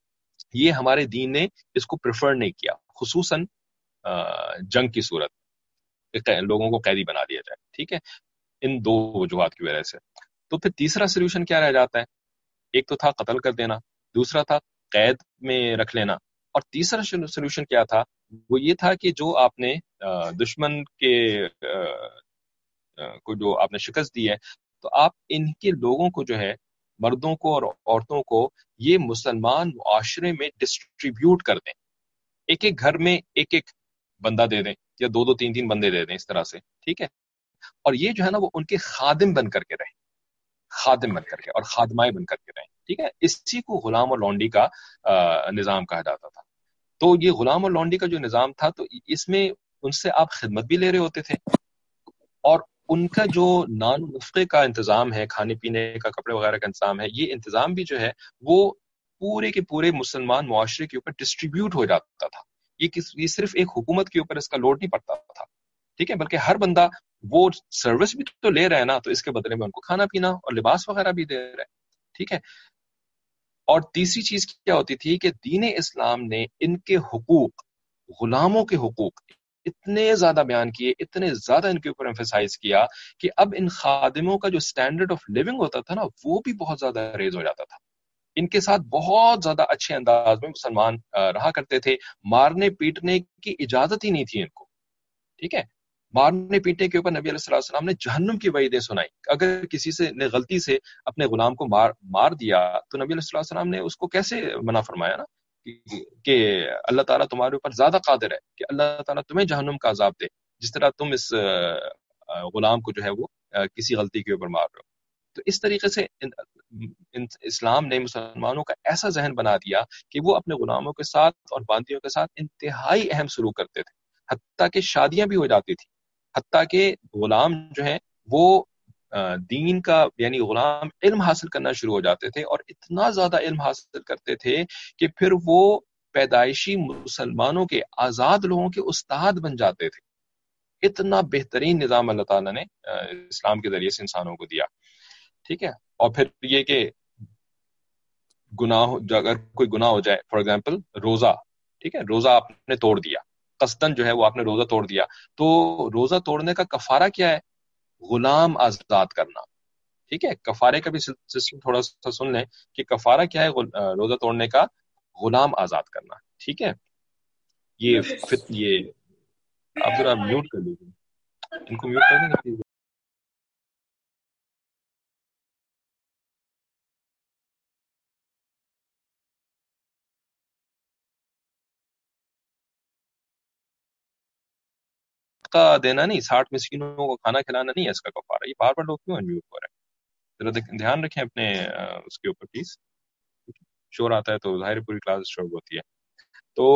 یہ ہمارے دین نے اس کو پریفر نہیں کیا، خصوصاً جنگ کی صورت لوگوں کو قیدی بنا دیا جائے. ٹھیک ہے. ان دو وجوہات کی وجہ سے. تو پھر تیسرا سولوشن کیا رہ جاتا ہے؟ ایک تو تھا قتل کر دینا، دوسرا تھا قید میں رکھ لینا، اور تیسرا سولوشن کیا تھا؟ وہ یہ تھا کہ جو آپ نے دشمن کے کو جو آپ نے شکست دی ہے، تو آپ ان کے لوگوں کو جو ہے، مردوں کو اور عورتوں کو، یہ مسلمان معاشرے میں ڈسٹریبیوٹ کر دیں. ایک ایک گھر میں ایک ایک بندہ دے دیں، یا دو دو تین تین بندے دے دیں، اس طرح سے. ٹھیک ہے؟ اور یہ جو ہے نا وہ ان کے خادم بن کر کے رہیں، خادم بن کر کے اور خادمائیں بن کر کے رہیں. ٹھیک ہے؟ اسی کو غلام اور لونڈی کا نظام کہا جاتا تھا. تو یہ غلام اور لونڈی کا جو نظام تھا، تو اس میں ان سے آپ خدمت بھی لے رہے ہوتے تھے، اور ان کا جو نان نفقے کا انتظام ہے، کھانے پینے کا، کپڑے وغیرہ کا انتظام ہے، یہ انتظام بھی جو ہے وہ پورے کے پورے مسلمان معاشرے کے اوپر ڈسٹریبیوٹ ہو جاتا تھا. یہ صرف ایک حکومت کے اوپر اس کا لوڈ نہیں پڑتا تھا. ٹھیک ہے؟ بلکہ ہر بندہ وہ سروس بھی تو لے رہا ہے نا، تو اس کے بدلے میں ان کو کھانا پینا اور لباس وغیرہ بھی دے رہا ہے. ٹھیک ہے؟ اور تیسری چیز کیا ہوتی تھی کہ دین اسلام نے ان کے حقوق، غلاموں کے حقوق اتنے زیادہ بیان کیے، اتنے زیادہ ان کے اوپر ایمفیسائز کیا کہ اب ان خادموں کا جو سٹینڈرڈ آف لیونگ ہوتا تھا نا، وہ بھی بہت زیادہ ریز ہو جاتا تھا. ان کے ساتھ بہت زیادہ اچھے انداز میں مسلمان رہا کرتے تھے. مارنے پیٹنے کی اجازت ہی نہیں تھی ان کو. ٹھیک ہے؟ مارنے پیٹنے کے اوپر نبی علیہ الصلوۃ والسلام نے جہنم کی وعیدیں سنائی. اگر کسی سے نے غلطی سے اپنے غلام کو مار دیا، تو نبی علیہ الصلوۃ والسلام نے اس کو کیسے منع فرمایا نا کہ اللہ تعالیٰ تمہارے اوپر زیادہ قادر ہے کہ اللہ تعالیٰ تمہیں جہنم کا عذاب دے، جس طرح تم اس غلام کو جو ہے وہ کسی غلطی کے اوپر مار رہے ہو. تو اس طریقے سے اسلام نے مسلمانوں کا ایسا ذہن بنا دیا کہ وہ اپنے غلاموں کے ساتھ اور باندیوں کے ساتھ انتہائی اہم سلوک کرتے تھے، حتیٰ کہ شادیاں بھی ہو جاتی تھی. حتیٰ کہ غلام جو ہیں وہ دین کا، یعنی غلام علم حاصل کرنا شروع ہو جاتے تھے، اور اتنا زیادہ علم حاصل کرتے تھے کہ پھر وہ پیدائشی مسلمانوں کے، آزاد لوگوں کے استاد بن جاتے تھے. اتنا بہترین نظام اللہ تعالیٰ نے اسلام کے ذریعے سے انسانوں کو دیا. ٹھیک ہے؟ اور پھر یہ کہ گناہ، اگر کوئی گناہ ہو جائے، فار ایگزامپل روزہ، ٹھیک ہے، روزہ آپ نے توڑ دیا، قصدن جو ہے وہ آپ نے روزہ توڑ دیا، تو روزہ توڑنے کا کفارہ کیا ہے؟ غلام آزاد کرنا. ٹھیک ہے؟ کفارے کا بھی سسٹم تھوڑا سا سن لیں کہ کفارہ کیا ہے روزہ توڑنے کا؟ غلام آزاد کرنا. ٹھیک ہے؟ یہ آپ ذرا میوٹ کر لیجیے، ان کو میوٹ کر دیں گے. کا دینا نہیں، 60 مسکینوں کو کھانا کھلانا نہیں ہے اس کا کفارہ. یہ بار بار لوگ کیوں انمیوٹ ہو رہے ہیں؟ ذرا دھیان رکھیں اپنے اس کے اوپر پلیز. شور آتا ہے تو ظاہر پوری کلاس شور ہوتی ہے. تو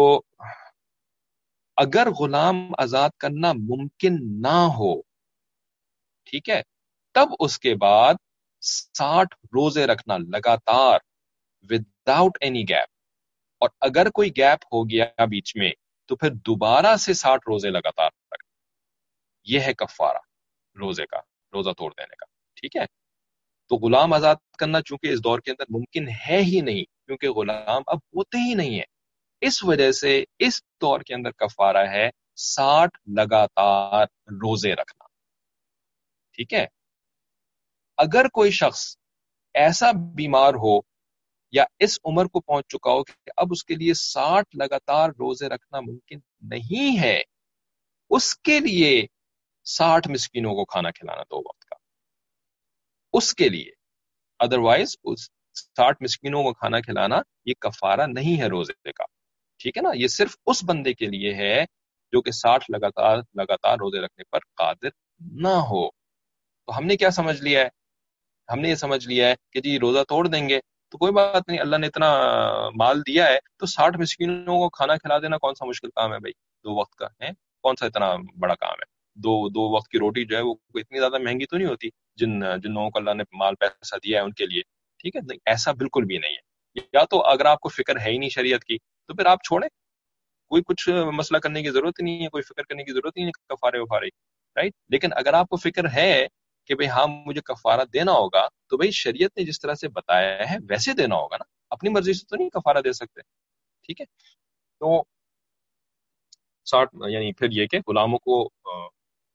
اگر غلام آزاد کرنا ممکن نہ ہو، ٹھیک ہے، تب اس کے بعد 60 روزے رکھنا لگاتار، وداؤٹ اینی گیپ. اور اگر کوئی گیپ ہو گیا بیچ میں، تو پھر دوبارہ سے 60 روزے لگاتار رکھنا. یہ ہے کفارہ روزے کا، روزہ توڑ دینے کا. ٹھیک ہے؟ تو غلام آزاد کرنا چونکہ اس دور کے اندر ممکن ہے ہی نہیں، کیونکہ غلام اب ہوتے ہی نہیں ہیں، اس وجہ سے اس دور کے اندر کفارہ ہے 60 لگاتار روزے رکھنا. ٹھیک ہے؟ اگر کوئی شخص ایسا بیمار ہو یا اس عمر کو پہنچ چکا ہو کہ اب اس کے لیے 60 لگاتار روزے رکھنا ممکن نہیں ہے، اس کے لیے 60 مسکینوں کو کھانا کھلانا 2 وقت کا، اس کے لیے. ادروائز 60 مسکینوں کو کھانا کھلانا یہ کفارہ نہیں ہے روزے کا. ٹھیک ہے نا؟ یہ صرف اس بندے کے لیے ہے جو کہ 60 لگاتار روزے رکھنے پر قادر نہ ہو. تو ہم نے کیا سمجھ لیا ہے؟ ہم نے یہ سمجھ لیا ہے کہ جی روزہ توڑ دیں گے تو کوئی بات نہیں، اللہ نے اتنا مال دیا ہے تو 60 مسکینوں کو کھانا کھلا دینا کون سا مشکل کام ہے بھائی؟ 2 وقت کا ہے، کون سا اتنا بڑا کام ہے؟ دو وقت کی روٹی جو ہے وہ اتنی زیادہ مہنگی تو نہیں ہوتی جن لوگوں کو اللہ نے مال پیسہ دیا ہے ان کے لیے. ٹھیک ہے؟ ایسا بالکل بھی نہیں ہے. یا تو اگر آپ کو فکر ہے ہی نہیں شریعت کی تو پھر آپ چھوڑیں، کوئی کچھ مسئلہ کرنے کی ضرورت ہی نہیں ہے، کوئی فکر کرنے کی ضرورت ہی نہیں ہے کفارے وفارے. رائٹ؟ لیکن اگر آپ کو فکر ہے کہ بھئی ہاں مجھے کفارہ دینا ہوگا، تو بھئی شریعت نے جس طرح سے بتایا ہے ویسے دینا ہوگا نا، اپنی مرضی سے تو نہیں کفارہ دے سکتے. ٹھیک ہے؟ تو 60 یعنی پھر یہ کہ غلاموں کو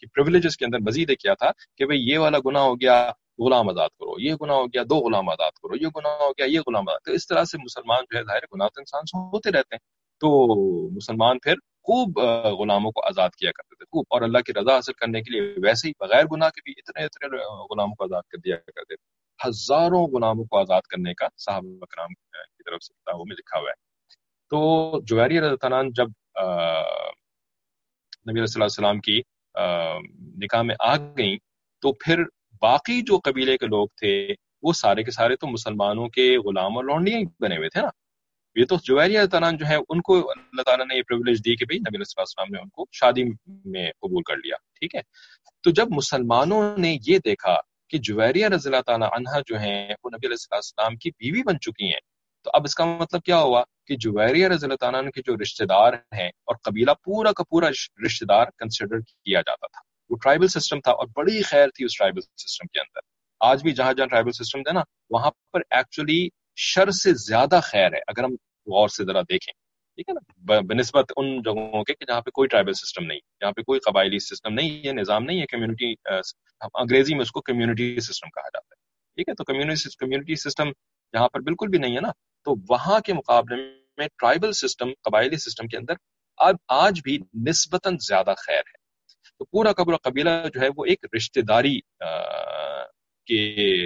کہ پریولیجز کے اندر مزید کیا تھا کہ بھئی یہ والا گناہ ہو گیا غلام آزاد کرو، یہ گناہ ہو گیا 2 غلام آزاد کرو، یہ گناہ ہو گیا یہ غلام آزاد. تو اس طرح سے مسلمان جو ہے ظاہر گناہ تو انسان سے ہوتے رہتے ہیں، تو مسلمان پھر خوب غلاموں کو آزاد کیا کرتے تھے خوب، اور اللہ کی رضا حاصل کرنے کے لیے ویسے ہی بغیر گناہ کے بھی اتنے غلاموں کو آزاد کر دیا کرتے تھے. ہزاروں غلاموں کو آزاد کرنے کا صحابہ کرام کی طرف سے کتابوں میں لکھا ہوا ہے. تو جویریہ رضی اللہ عنہ جب نبی صلی اللہ علیہ وسلم کی نکاح میں آ گئیں تو پھر باقی جو قبیلے کے لوگ تھے وہ سارے کے سارے تو مسلمانوں کے غلام اور لونڈیاں ہی بنے ہوئے تھے نا. یہ تو جویریہ تعالیٰ جو ہے ان کو اللہ تعالیٰ نے یہ پریولیج دی کہ بھئی نبی صلی اللہ علیہ وسلم نے ان کو شادی میں قبول کر لیا. ٹھیک ہے، تو جب مسلمانوں نے یہ دیکھا کہ جویریہ رضی اللہ تعالیٰ عنہ جو ہیں وہ نبی علیہ السلام کی بیوی بن چکی ہیں، تو اب اس کا مطلب کیا ہوا کہ جویریہ رضی اللہ تعالیٰ عنہ کے جو رشتہ دار ہیں اور قبیلہ پورا کا پورا رشتہ دار کنسیڈر کیا جاتا تھا. وہ ٹرائبل سسٹم تھا اور بڑی خیر تھی اس ٹرائبل سسٹم کے اندر. آج بھی جہاں جہاں ٹرائبل سسٹم ہے نا وہاں پر ایکچولی شر سے زیادہ خیر ہے اگر ہم غور سے ذرا دیکھیں. ٹھیک ہے نا، بنسبت ان جگہوں کے کہ جہاں پہ کوئی ٹرائبل سسٹم نہیں، جہاں پہ کوئی قبائلی سسٹم نہیں، یہ نظام نہیں ہے کمیونٹی، انگریزی میں اس کو کمیونٹی سسٹم کہا جاتا ہے. ٹھیک ہے، تو کمیونٹی سسٹم جہاں پر بالکل بھی نہیں ہے نا، تو وہاں کے مقابلے میں ٹرائبل سسٹم قبائلی سسٹم کے اندر آج بھی نسبتاً زیادہ خیر ہے. تو پورا کا پورا قبیلہ جو ہے وہ ایک رشتہ داری کے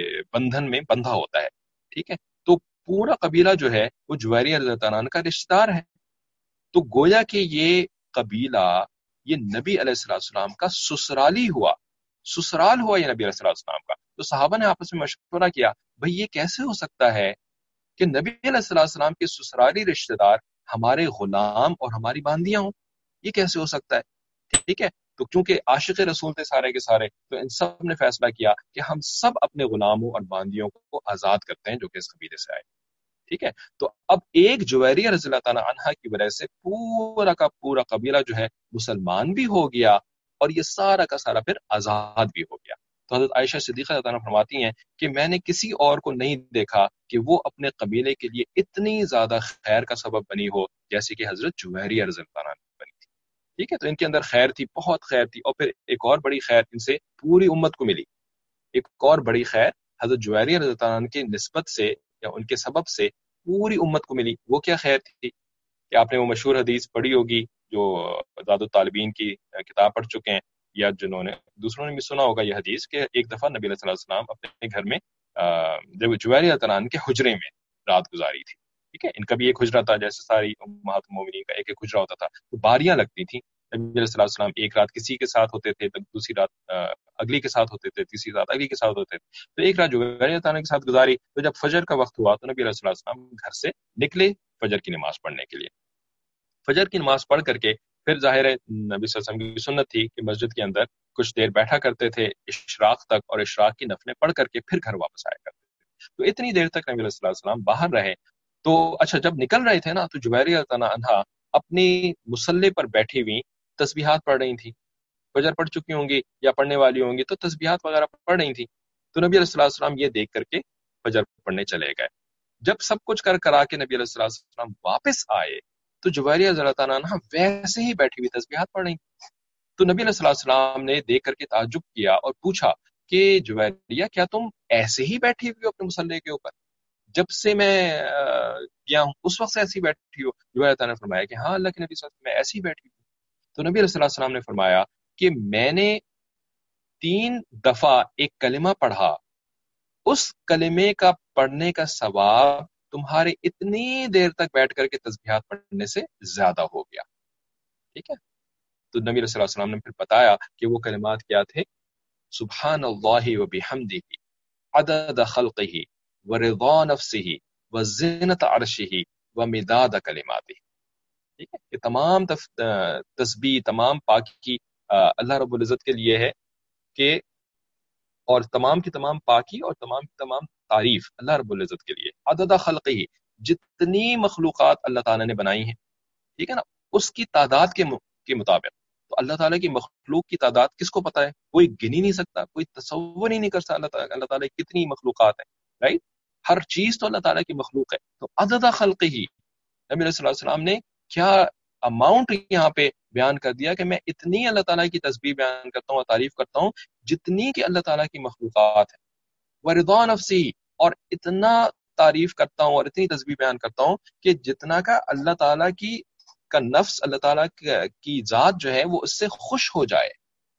بندھن میں بندھا ہوتا ہے. ٹھیک ہے، تو پورا قبیلہ جو ہے وہ جویریہ رضی اللہ عنہ کا رشتہ دار ہے. تو گویا کہ یہ قبیلہ یہ نبی علیہ السلام کا سسرالی ہوا، سسرال ہوا یہ نبی علیہ السلام کا. تو صحابہ نے آپس میں مشورہ کیا بھئی یہ کیسے ہو سکتا ہے کہ نبی علیہ السلام کے سسرالی رشتہ دار ہمارے غلام اور ہماری باندیاں ہوں، یہ کیسے ہو سکتا ہے. ٹھیک ہے، تو چونکہ عاشق رسول تھے سارے کے سارے، تو ان سب نے فیصلہ کیا کہ ہم سب اپنے غلاموں اور باندیوں کو آزاد کرتے ہیں جو کہ اس قبیلے سے آئے. ٹھیک ہے، تو اب ایک جویریہ رضی اللہ تعالیٰ عنہ کی وجہ سے پورا کا پورا قبیلہ جو ہے مسلمان بھی ہو گیا اور یہ سارا کا سارا پھر آزاد بھی ہو گیا. تو حضرت عائشہ صدیقہ رضی اللہ عنہا فرماتی ہیں کہ میں نے کسی اور کو نہیں دیکھا کہ وہ اپنے قبیلے کے لیے اتنی زیادہ خیر کا سبب بنی ہو جیسے کہ حضرت جویریہ رضی اللہ عنہ بنی تھی. ٹھیک ہے، تو ان کے اندر خیر تھی، بہت خیر تھی. اور پھر ایک اور بڑی خیر ان سے پوری امت کو ملی. ایک اور بڑی خیر حضرت جویریہ رضی اللہ عنہ کی نسبت سے یا ان کے سبب سے پوری امت کو ملی. وہ کیا خیر تھی کہ آپ نے وہ مشہور حدیث پڑھی ہوگی جو زاد الطالبین کی کتاب پڑھ چکے ہیں یا جنہوں نے دوسروں نے بھی سنا ہوگا یہ حدیث کہ ایک دفعہ نبی علیہ السلام اپنے گھر میں جویریہ رضی اللہ عنہ کے حجرے میں رات گزاری تھی. ٹھیک ہے، ان کا بھی ایک حجرہ تھا جیسے ساری امہات المومنین کا ایک ایک حجرہ ہوتا تھا. تو باریاں لگتی تھیں. نبی علیہ السلام ایک رات کسی کے ساتھ ہوتے تھے، دوسری رات اگلی کے ساتھ ہوتے تھے، تیسری رات اگلی کے ساتھ ہوتے تھے. تو ایک رات جویریہ تعالیٰ کے ساتھ گزاری. تو جب فجر کا وقت ہوا تو نبی علیہ السلام گھر سے نکلے فجر کی نماز پڑھنے کے لیے. فجر کی نماز پڑھ کر کے پھر ظاہر ہے نبی صلی اللہ علیہ وسلم کی سنت تھی کہ مسجد کے اندر کچھ دیر بیٹھا کرتے تھے اشراق تک، اور اشراق کی نفلیں پڑھ کر کے پھر گھر واپس آیا کرتے تھے. تو اتنی دیر تک نبی علیہ السلام باہر رہے. تو اچھا جب نکل رہے تھے نا تو جویریہ تعالیٰ عنہا اپنی مصلی پر بیٹھی ہوئی تسبیحات پڑھ رہی تھی. فجر پڑھ چکی ہوں گی یا پڑھنے والی ہوں گی تو تسبیحات وغیرہ پڑھ رہی تھی. تو نبی علیہ السلام یہ دیکھ کر کے فجر پڑھنے چلے گئے. جب سب کچھ کرا کے نبی علیہ السلام واپس آئے تو جویریہ رضی اللہ تعالیٰ عنہ ویسے ہی بیٹھی ہوئی تسبیحات پڑھ رہی. تو نبی علیہ السلام نے دیکھ کر کے تعجب کیا اور پوچھا کہ جویریہ کیا تم ایسے ہی بیٹھی ہوئی ہو اپنے مصلی کے اوپر؟ جب سے میں گیا ہوں اس وقت سے ایسی بیٹھی ہو؟ جویریہ تعالیٰ نے فرمایا کہ ہاں اللہ کے نبی صلی اللہ علیہ وسلم میں ایسی بیٹھی ہوں. تو نبی علیہ السلام نے فرمایا کہ میں نے 3 دفعہ ایک کلمہ پڑھا، اس کلمے کا پڑھنے کا ثواب تمہارے اتنی دیر تک بیٹھ کر کے تسبیحات پڑھنے سے زیادہ ہو گیا. ٹھیک ہے، تو نبی صلی اللہ علیہ وسلم نے پھر بتایا کہ وہ کلمات کیا تھے. سبحان اللہ و بحمدہ عدد خلقہ ورضا نفسہ وزنت عرشہ ومداد کلماتہ. ٹھیک ہے، یہ تمام تسبیح تمام پاکی اللہ رب العزت کے لیے ہے کہ اور تمام کی تمام پاکی اور تمام کی تمام تعریف اللہ رب العزت کے لیے. عدد خلقہ، جتنی مخلوقات اللہ تعالیٰ نے بنائی ہیں، ٹھیک ہے نا، اس کی تعداد کے مطابق. تو اللہ تعالیٰ کی مخلوق کی تعداد کس کو پتہ ہے؟ کوئی گن ہی نہیں سکتا، کوئی تصور ہی نہیں کر سکتا اللہ تعالیٰ کی کتنی مخلوقات ہیں. رائٹ، ہر چیز تو اللہ تعالیٰ کی مخلوق ہے. تو عدد خلقہ، نبی صلی اللہ علیہ وسلم نے کیا اماؤنٹ یہاں پہ بیان کر دیا کہ میں اتنی اللہ تعالیٰ کی تسبیح بیان کرتا ہوں اور تعریف کرتا ہوں جتنی کہ اللہ تعالیٰ کی مخلوقات ہیں، ورضا نفسی، اور اتنا تعریف کرتا ہوں اور اتنی تسبیح بیان کرتا ہوں کہ جتنا کا اللہ تعالیٰ کا نفس، اللہ تعالیٰ کی ذات جو ہے وہ اس سے خوش ہو جائے،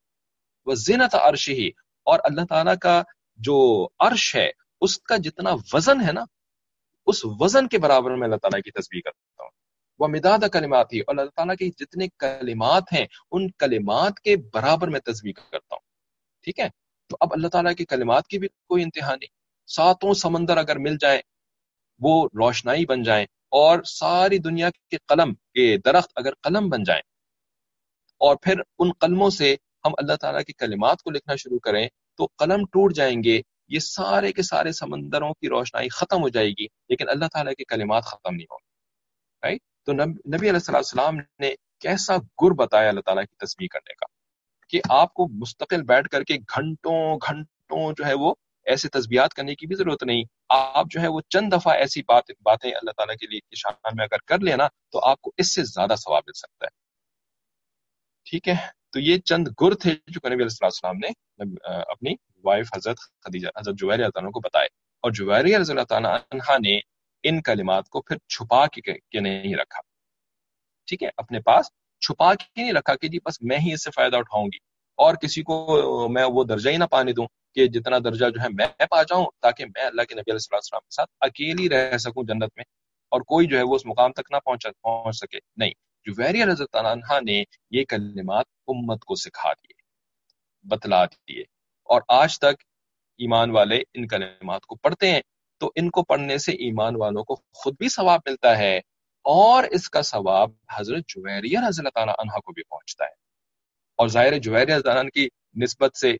وہ زینت عرش ہی، اور اللہ تعالیٰ کا جو عرش ہے اس کا جتنا وزن ہے نا، اس وزن کے برابر میں اللہ تعالیٰ کی تسبیح کرتا ہوں، وہ مداد کلمات ہی، اور اللہ تعالیٰ کے جتنے کلمات ہیں ان کلمات کے برابر میں تسبیح کرتا ہوں. ٹھیک ہے، تو اب اللہ تعالیٰ کے کلمات کی بھی کوئی انتہا نہیں. ساتوں سمندر اگر مل جائیں وہ روشنائی بن جائیں، اور ساری دنیا کے قلم کے درخت اگر قلم بن جائیں، اور پھر ان قلموں سے ہم اللہ تعالیٰ کے کلمات کو لکھنا شروع کریں تو قلم ٹوٹ جائیں گے، یہ سارے کے سارے سمندروں کی روشنائی ختم ہو جائے گی، لیکن اللہ تعالیٰ کے کلمات ختم نہیں ہوں گے. right؟ تو نبی علیہ السلام نے کیسا گر بتایا اللہ تعالیٰ کی تسبیح کرنے کا، کہ آپ کو مستقل بیٹھ کر کے گھنٹوں گھنٹوں جو ہے وہ ایسے تسبیحات کرنے کی بھی ضرورت نہیں. آپ جو ہے وہ چند دفعہ ایسی باتیں اللہ تعالیٰ کے لیے شان میں اگر کر لینا تو آپ کو اس سے زیادہ ثواب مل سکتا ہے. ٹھیک ہے، تو یہ چند گر تھے جو نبی علیہ السلام نے اپنی وائف حضرت خدیجہ، حضرت جویریہ رضی اللہ عنہ کو بتائے، اور جویریہ رضی اللہ تعالیٰ عنہ نے ان کلمات کو پھر چھپا کے نہیں رکھا. ٹھیک ہے، اپنے پاس چھپا کے نہیں رکھا کہ جی بس میں ہی اس سے فائدہ اٹھاؤں گی اور کسی کو میں وہ درجہ ہی نہ پانے دوں کہ جتنا درجہ جو ہے میں پا جاؤں، تاکہ میں اللہ کے نبی علیہ السلام کے ساتھ اکیلی رہ سکوں جنت میں اور کوئی جو ہے وہ اس مقام تک نہ پہنچ سکے. نہیں، جویریہ رضی اللہ عنہ نے یہ کلمات امت کو سکھا دیے، بتلا دیے، اور آج تک ایمان والے ان کلمات کو پڑھتے ہیں. تو ان کو پڑھنے سے ایمان والوں کو خود بھی ثواب ملتا ہے، اور اس کا ثواب حضرت جویریہ رضی اللہ تعالیٰ عنہ کو بھی پہنچتا ہے. اور ظاہر جویریہ رضی اللہ عنہ کی نسبت سے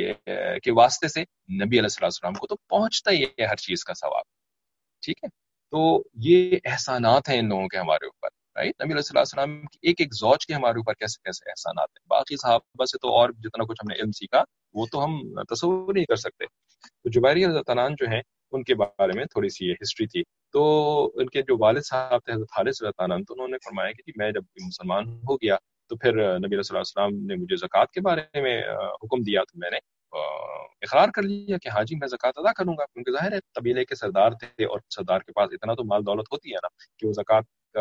کے واسطے سے نبی علیہ السلام کو تو پہنچتا ہی ہے ہر چیز کا ثواب. ٹھیک ہے، تو یہ احسانات ہیں ان لوگوں کے ہمارے اوپر. رائٹ، نبی علیہ السلام کی ایک ایک زوج کے ہمارے اوپر کیسے کیسے احسانات ہیں. باقی صحابہ سے تو اور جتنا کچھ ہم نے علم سیکھا وہ تو ہم تصور نہیں کر سکتے. تو جویریہ رضی اللہ عنہ جو ہیں ان کے بارے میں تھوڑی سی یہ ہسٹری تھی. تو ان کے جو والد صاحب تھے حضرت حارث رضی اللہ عنہ، تو انہوں نے فرمایا کہ میں جب مسلمان ہو گیا تو پھر نبی علیہ السلام نے مجھے زکوٰۃ کے بارے میں حکم دیا، تو میں نے اقرار کر لیا کہ ہاں جی میں زکوٰۃ ادا کروں گا، کیونکہ ظاہر ہے قبیلے کے سردار تھے اور سردار کے پاس اتنا تو مال دولت ہوتی ہے نا کہ وہ زکوٰۃ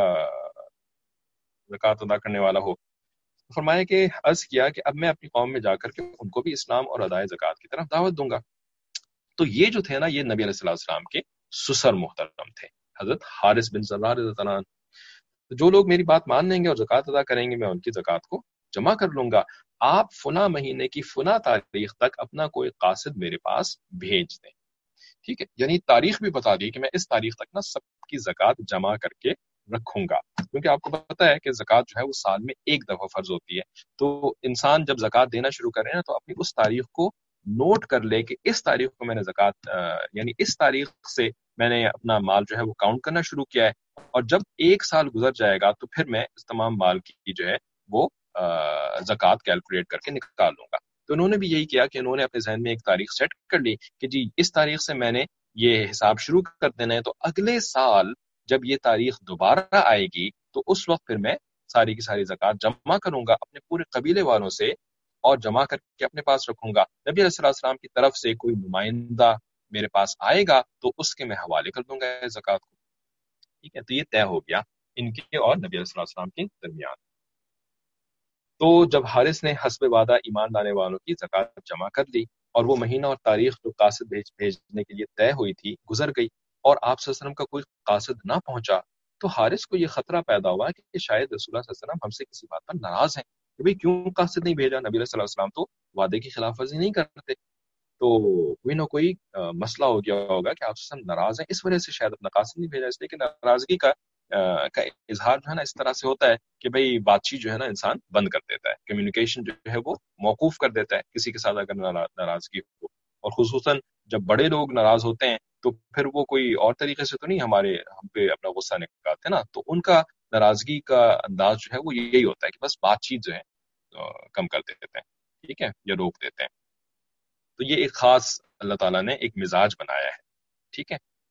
ادا کرنے والا ہو. فرمایا کہ عرض کیا کہ اب میں اپنی قوم میں جا کر کے ان کو بھی اسلام اور ادائے زکوٰۃ کی طرف دعوت دوں گا. تو یہ جو تھے نا، یہ نبی علیہ السلام کے سسر محترم تھے، حضرت حارث بن زرار رضی اللہ عنہ. جو لوگ میری بات مان لیں گے اور زکوٰۃ ادا کریں گے، میں ان کی زکوٰۃ کو جمع کر لوں گا. آپ فلاں مہینے کی فلاں تاریخ تک اپنا کوئی قاصد میرے پاس بھیج دیں. ٹھیک ہے، یعنی تاریخ بھی بتا دی کہ میں اس تاریخ تک نا سب کی زکوٰۃ جمع کر کے رکھوں گا، کیونکہ آپ کو پتا ہے کہ زکوٰۃ جو ہے وہ سال میں ایک دفعہ فرض ہوتی ہے. تو انسان جب زکوٰۃ دینا شروع کرے نا تو اپنی اس تاریخ کو نوٹ کر لے کہ اس تاریخ کو میں نے زکوٰۃ یعنی اس تاریخ سے میں نے اپنا مال جو ہے وہ کاؤنٹ کرنا شروع کیا ہے، اور جب ایک سال گزر جائے گا تو پھر میں اس تمام مال کی جو ہے وہ زکوٰۃ کیلکولیٹ کر کے نکال لوں گا. تو انہوں نے بھی یہی کیا کہ انہوں نے اپنے ذہن میں ایک تاریخ سیٹ کر لی کہ جی اس تاریخ سے میں نے یہ حساب شروع کر دینا ہے، تو اگلے سال جب یہ تاریخ دوبارہ آئے گی تو اس وقت پھر میں ساری کی ساری زکوٰۃ جمع کروں گا اپنے پورے قبیلے والوں سے، اور جمع کر کے اپنے پاس رکھوں گا. نبی علیہ السلام کی طرف سے کوئی نمائندہ میرے پاس آئے گا تو اس کے میں حوالے کر دوں گا زکوٰۃ کو. ٹھیک ہے، تو یہ طے ہو گیا ان کے اور نبی علیہ السلام کے درمیان. تو جب حارث نے حسب وعدہ ایمان لانے والوں کی زکوٰۃ جمع کر لی، اور وہ مہینہ اور تاریخ جو قاصد بھیجنے کے لیے طے ہوئی تھی گزر گئی، اور آپ صلی اللہ علیہ وسلم کا کوئی قاصد نہ پہنچا، تو حارث کو یہ خطرہ پیدا ہوا کہ شاید رسول اللہ صلی اللہ علیہ وسلم ہم سے کسی بات پر ناراض ہیں کہ بھئی کیوں قاصد نہیں بھیجا. نبی علیہ السلام تو وعدے کی خلاف ورزی نہیں کرتے، تو کوئی نہ کوئی مسئلہ ہو گیا ہوگا کہ آپ صلی اللہ علیہ وسلم ناراض ہیں، اس وجہ سے شاید اپنا قاصد نہیں بھیجا. اس لیے کہ ناراضگی کا اظہار جو ہے نا اس طرح سے ہوتا ہے کہ بھئی بات چیت جو ہے نا انسان بند کر دیتا ہے، کمیونیکیشن جو ہے وہ موقوف کر دیتا ہے کسی کے ساتھ اگر ناراضگی ہو. اور خصوصاً جب بڑے لوگ ناراض ہوتے ہیں تو پھر وہ کوئی اور طریقے سے تو نہیں ہم پہ اپنا غصہ نکالتے نا، تو ان کا ناراضگی کا انداز جو ہے وہ یہی ہوتا ہے کہ بس بات چیت جو ہے کم کر دیتے ہیں، ٹھیک ہے، یا روک دیتے ہیں. تو یہ ایک خاص اللہ تعالیٰ نے ایک مزاج بنایا ہے. ٹھیک ہے،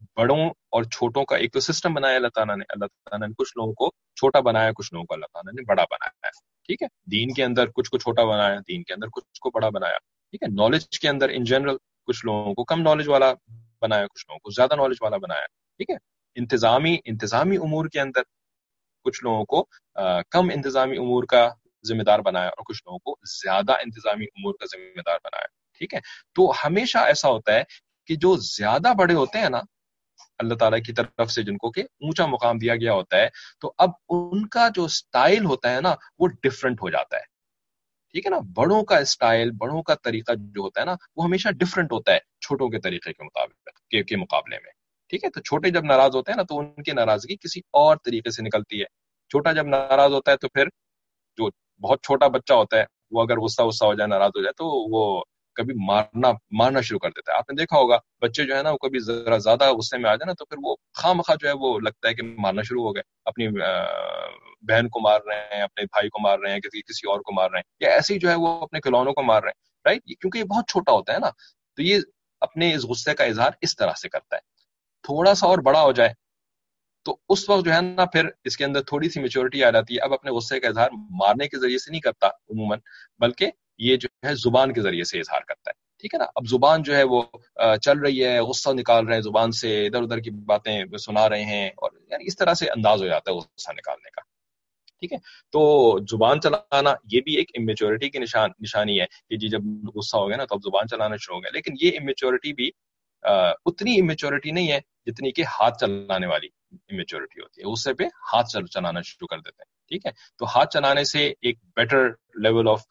بڑوں اور چھوٹوں کا ایک تو سسٹم بنایا اللہ تعالیٰ نے کچھ لوگوں کو چھوٹا بنایا، کچھ لوگوں کو اللہ تعالیٰ نے بڑا بنایا ہے، ٹھیک ہے، دین کے اندر کچھ کو چھوٹا بنایا، دین کے اندر کچھ کو بڑا بنایا، ٹھیک ہے، نالج کے اندر ان جنرل کچھ لوگوں کو کم نالج والا بنایا، کچھ لوگوں کو زیادہ نالج والا بنایا، ٹھیک ہے، انتظامی امور کے اندر کچھ لوگوں کو کم انتظامی امور کا ذمہ دار بنایا اور کچھ لوگوں کو زیادہ انتظامی امور کا ذمہ دار بنایا، ٹھیک ہے۔ تو ہمیشہ ایسا ہوتا ہے کہ جو زیادہ بڑے ہوتے ہیں نا اللہ تعالیٰ کی طرف سے، جن کو کہ اونچا مقام دیا گیا ہوتا ہے، تو اب ان کا جو سٹائل ہوتا ہے نا وہ ڈفرنٹ ہو جاتا ہے، ٹھیک ہے نا، بڑوں کا سٹائل، بڑوں کا طریقہ جو ہوتا ہے نا وہ ہمیشہ ڈفرنٹ ہوتا ہے چھوٹوں کے طریقے کے مطابق کے مقابلے میں، ٹھیک ہے۔ تو چھوٹے جب ناراض ہوتے ہیں نا تو ان کی ناراضگی کسی اور طریقے سے نکلتی ہے، چھوٹا جب ناراض ہوتا ہے تو پھر جو بہت چھوٹا بچہ ہوتا ہے وہ اگر غصہ ہو جائے، ناراض ہو جائے، تو وہ کبھی مارنا شروع کر دیتا ہے۔ آپ نے دیکھا ہوگا بچے جو ہے نا وہ کبھی ذرا زیادہ غصے میں آ جائے نا تو پھر وہ خواہ مخواہ جو ہے وہ لگتا ہے کہ مارنا شروع ہو گئے، اپنی بہن کو مار رہے ہیں، اپنے بھائی کو مار رہے ہیں، کسی اور کو مار رہے ہیں، یا ایسے ہی جو ہے وہ اپنے کھلونوں کو مار رہے ہیں، رائٹ، کیونکہ یہ بہت چھوٹا ہوتا ہے نا، تو یہ اپنے اس غصے کا اظہار اس طرح سے کرتا ہے۔ تھوڑا سا اور بڑا ہو جائے تو اس وقت جو ہے نا پھر اس کے اندر تھوڑی سی میچورٹی آ جاتی ہے، اب اپنے غصے کا اظہار مارنے کے ذریعے سے نہیں کرتا عموماً، بلکہ یہ جو ہے زبان کے ذریعے سے اظہار کرتا ہے، ٹھیک ہے نا۔ اب زبان جو ہے وہ چل رہی ہے، غصہ نکال رہے ہیں زبان سے، ادھر ادھر کی باتیں سنا رہے ہیں، اور یعنی اس طرح سے انداز ہو جاتا ہے غصہ نکالنے کا، ٹھیک ہے۔ تو زبان چلانا یہ بھی ایک امیچورٹی کی نشانی ہے کہ جی جب غصہ ہو گیا نا تو اب زبان چلانا شروع ہو گیا، لیکن یہ امیچورٹی بھی اتنی امیچورٹی نہیں ہے جتنی کہ ہاتھ چلانے والی امیچورٹی ہوتی ہے، غصے پہ ہاتھ چلانا شروع کر دیتے ہیں، ٹھیک ہے۔ تو ہاتھ چلانے سے ایک بیٹر لیول آف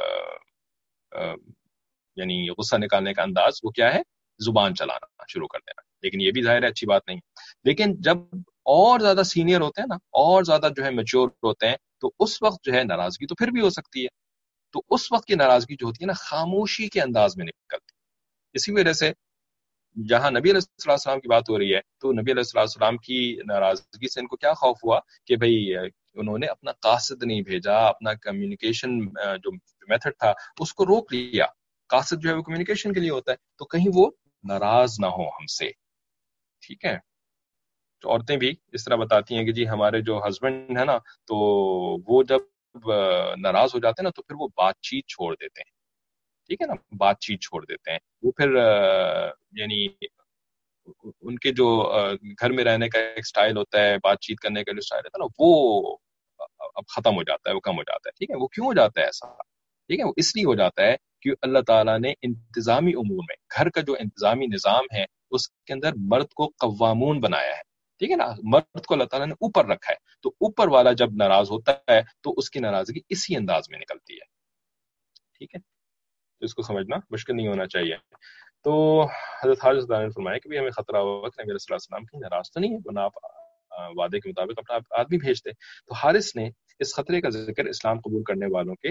یعنی غصہ نکالنے کا انداز وہ کیا ہے، زبان چلانا شروع کر دینا، لیکن یہ بھی ظاہر ہے اچھی بات نہیں، لیکن جب اور زیادہ سینئر ہوتے ہیں نا، اور زیادہ جو ہے میچور ہوتے ہیں، تو اس وقت جو ہے ناراضگی تو پھر بھی ہو سکتی ہے، تو اس وقت کی ناراضگی جو ہوتی ہے نا خاموشی کے انداز میں نکلتی ہے۔ اسی وجہ سے جہاں نبی علیہ السلام کی بات ہو رہی ہے تو نبی علیہ السلام کی ناراضگی سے ان کو کیا خوف ہوا کہ بھئی انہوں نے اپنا قاصد نہیں بھیجا، اپنا کمیونیکیشن جو میتھڈ تھا اس کو روک لیا، قاصد جو ہے وہ کمیونیکیشن کے لیے ہوتا ہے، تو کہیں وہ ناراض نہ ہو ہم سے، ٹھیک ہے۔ تو عورتیں بھی اس طرح بتاتی ہیں کہ جی ہمارے جو ہسبینڈ ہے نا تو وہ جب ناراض ہو جاتے ہیں نا تو پھر وہ بات چیت چھوڑ دیتے ہیں، ٹھیک ہے نا، بات چیت چھوڑ دیتے ہیں، وہ پھر یعنی ان کے جو گھر میں رہنے کا ایک سٹائل ہوتا ہے، بات چیت کرنے کا جو سٹائل ہوتا ہے نا وہ اب ختم ہو جاتا ہے، وہ کم ہو جاتا ہے، ٹھیک ہے۔ وہ کیوں ہو جاتا ہے ایسا، ٹھیک ہے، وہ اس لیے ہو جاتا ہے کہ اللہ تعالیٰ نے انتظامی امور میں گھر کا جو انتظامی نظام ہے اس کے اندر مرد کو قوامون بنایا ہے، ٹھیک ہے نا، مرد کو اللہ تعالیٰ نے اوپر رکھا ہے، تو اوپر والا جب ناراض ہوتا ہے تو اس کی ناراضگی اسی انداز میں نکلتی ہے، ٹھیک ہے۔ تو اس کو سمجھنا مشکل نہیں ہونا چاہیے۔ تو حضرت حارث نے فرمایا کہ ہمیں خطرہ ہوا کہ نبی علیہ السلام کی ناراض تو نہیں ہے، ورنہ آپ وعدے کے مطابق اپنا آدمی بھیجتے۔ تو حارث نے اس خطرے کا ذکر اسلام قبول کرنے والوں کے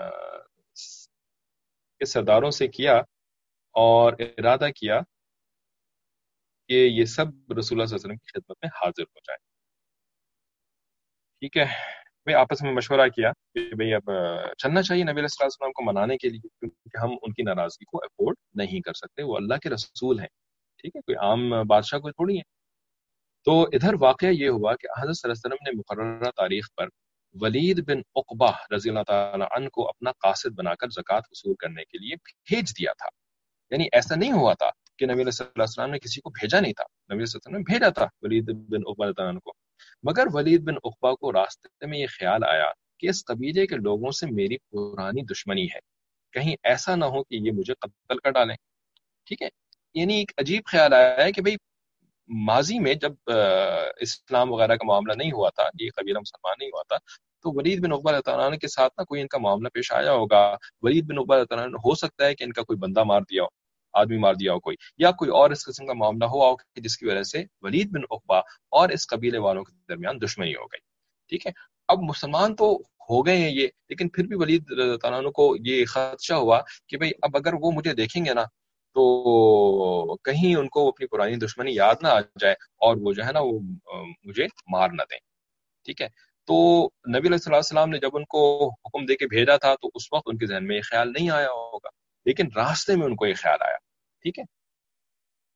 سرداروں سے کیا اور ارادہ کیا کہ یہ سب رسول اللہ صلی اللہ علیہ وسلم کی خدمت میں حاضر ہو جائیں، ٹھیک ہے۔ بھئی آپس میں مشورہ کیا کہ بھئی اب چلنا چاہیے نبی علیہ السلام کو منانے کے لیے، کیونکہ ہم ان کی ناراضگی کو افورڈ نہیں کر سکتے، وہ اللہ کے رسول ہیں، ٹھیک ہے، کوئی عام بادشاہ کوئی تھوڑی ہے۔ تو ادھر واقعہ یہ ہوا کہ حضرت صلی اللہ علیہ وسلم نے مقررہ تاریخ پر ولید بن عقبہ رضی اللہ تعالی عنہ کو اپنا قاصد بنا کر زکوٰۃ وصول کرنے کے لیے بھیج دیا تھا، یعنی ایسا نہیں ہوا تھا کہ نبی صلی اللہ علیہ وسلم نے کسی کو بھیجا نہیں تھا، نبی صلی اللہ علیہ وسلم نے بھیجا تھا ولید بن عقبہ رضی اللہ عنہ کو، مگر ولید بن عقبہ کو راستے میں یہ خیال آیا کہ اس قبیلے کے لوگوں سے میری پرانی دشمنی ہے، کہیں ایسا نہ ہو کہ یہ مجھے قتل کر ڈالیں، ٹھیک ہے۔ یعنی ایک عجیب خیال آیا ہے کہ بھئی ماضی میں جب اسلام وغیرہ کا معاملہ نہیں ہوا تھا، یہ قبیلہ مسلمان نہیں ہوا تھا، تو ولید بن عقبہ رضی اللہ عنہ کے ساتھ نہ کوئی ان کا معاملہ پیش آیا ہوگا، ولید بن عقبہ رضی اللہ عنہ ہو سکتا ہے کہ ان کا کوئی بندہ مار دیا ہو، آدمی مار دیا ہو کوئی، یا کوئی اور اس قسم کا معاملہ ہوا ہو کہ جس کی وجہ سے ولید بن عقبہ اور اس قبیلے والوں کے درمیان دشمنی ہو گئی، ٹھیک ہے۔ اب مسلمان تو ہو گئے ہیں یہ، لیکن پھر بھی ولید رضی اللہ عنہ کو یہ خدشہ ہوا کہ بھئی اب اگر وہ مجھے دیکھیں گے نا تو کہیں ان کو اپنی پرانی دشمنی یاد نہ آ جائے اور وہ جو ہے نا وہ مجھے مار نہ دیں، ٹھیک ہے۔ تو نبی علیہ السلام نے جب ان کو حکم دے کے بھیجا تھا تو اس وقت ان کے ذہن میں یہ خیال نہیں آیا ہوگا، لیکن راستے میں ان کو یہ خیال آیا، ٹھیک ہے۔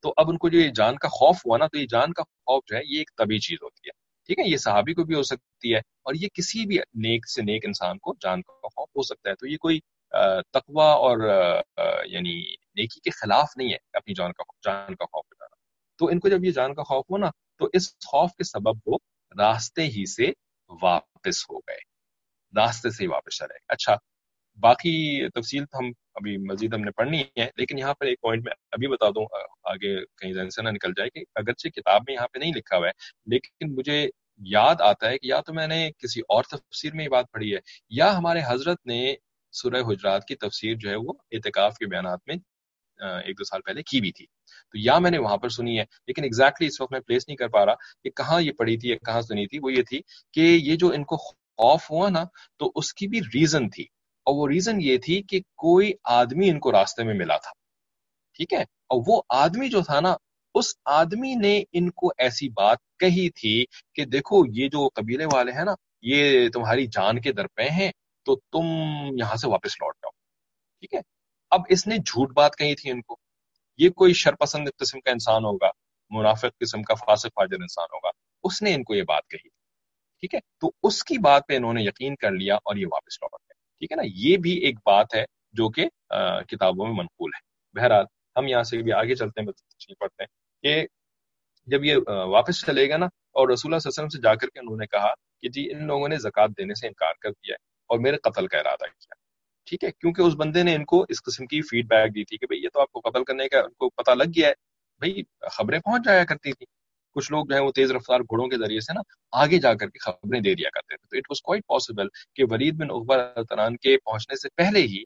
تو اب ان کو جو یہ جان کا خوف ہوا نا، تو یہ جان کا خوف جو ہے یہ ایک طبی چیز ہوتی ہے، ٹھیک ہے، یہ صحابی کو بھی ہو سکتی ہے اور یہ کسی بھی نیک سے نیک انسان کو جان کا خوف ہو سکتا ہے. تو یہ کوئی تقوی اور یعنی نیکی کے خلاف نہیں ہے اپنی جان کا خوف بتانا. تو ان کو جب یہ جان کا خوف ہو نا، تو اس خوف کے سبب وہ راستے ہی سے واپس ہو گئے، راستے سے ہی واپس چلے گئے. اچھا، باقی تفصیل ہم ابھی مزید ہم نے پڑھنی ہے، لیکن یہاں پر ایک پوائنٹ میں ابھی بتا دوں، آگے کہیں ذہن سے نہ نکل جائے، کہ اگرچہ کتاب میں یہاں پہ نہیں لکھا ہوا ہے، لیکن مجھے یاد آتا ہے کہ یا تو میں نے کسی اور تفسیر میں یہ بات پڑھی ہے، یا ہمارے حضرت نے سورہ حجرات کی تفسیر جو ہے وہ اعتکاف کے بیانات میں 1-2 سال پہلے کی بھی تھی، تو یا میں نے وہاں پر سنی ہے، لیکن ایگزیکٹلی اس وقت میں پلیس نہیں کر پا رہا کہ کہاں یہ پڑھی تھی یا کہاں سنی تھی. وہ یہ تھی کہ یہ جو ان کو خوف ہوا نا، تو اس کی بھی ریزن تھی، اور وہ ریزن یہ تھی کہ کوئی آدمی ان کو راستے میں ملا تھا، ٹھیک ہے، اور وہ آدمی جو تھا نا، اس آدمی نے ان کو ایسی بات کہی تھی کہ دیکھو یہ جو قبیلے والے ہیں نا، یہ تمہاری جان کے درپے ہیں، تو تم یہاں سے واپس لوٹ جاؤ، ٹھیک ہے. اب اس نے جھوٹ بات کہی تھی ان کو، یہ کوئی شرپسند قسم کا انسان ہوگا، منافق قسم کا فاسق فاجر انسان ہوگا، اس نے ان کو یہ بات کہی، ٹھیک ہے، تو اس کی بات پہ انہوں نے یقین کر لیا اور یہ واپس لوٹ گئے، ٹھیک ہے نا. یہ بھی ایک بات ہے جو کہ کتابوں میں منقول ہے. بہرحال ہم یہاں سے بھی آگے چلتے ہیں، تشریح پڑھتے ہیں کہ جب یہ واپس چلے گا نا، اور رسول اللہ صلی اللہ علیہ وسلم سے جا کر کے انہوں نے کہا کہ جی ان لوگوں نے زکوٰۃ دینے سے انکار کر دیا ہے اور میرے قتل کا ارادہ کیا، ٹھیک ہے، کیونکہ اس بندے نے ان کو اس قسم کی فیڈ بیک دی تھی کہ بھئی یہ تو آپ کو قتل کرنے کا ان کو پتہ لگ گیا ہے. بھئی خبریں پہنچ جایا کرتی تھی، کچھ لوگ جو ہیں وہ تیز رفتار گھوڑوں کے ذریعے سے نا آگے جا کر کے خبریں دے دیا کرتے تھے. تو اٹ واز کوائٹ پاسبل کہ ولید بن عقبہ رضی اللہ عنہ کے پہنچنے سے پہلے ہی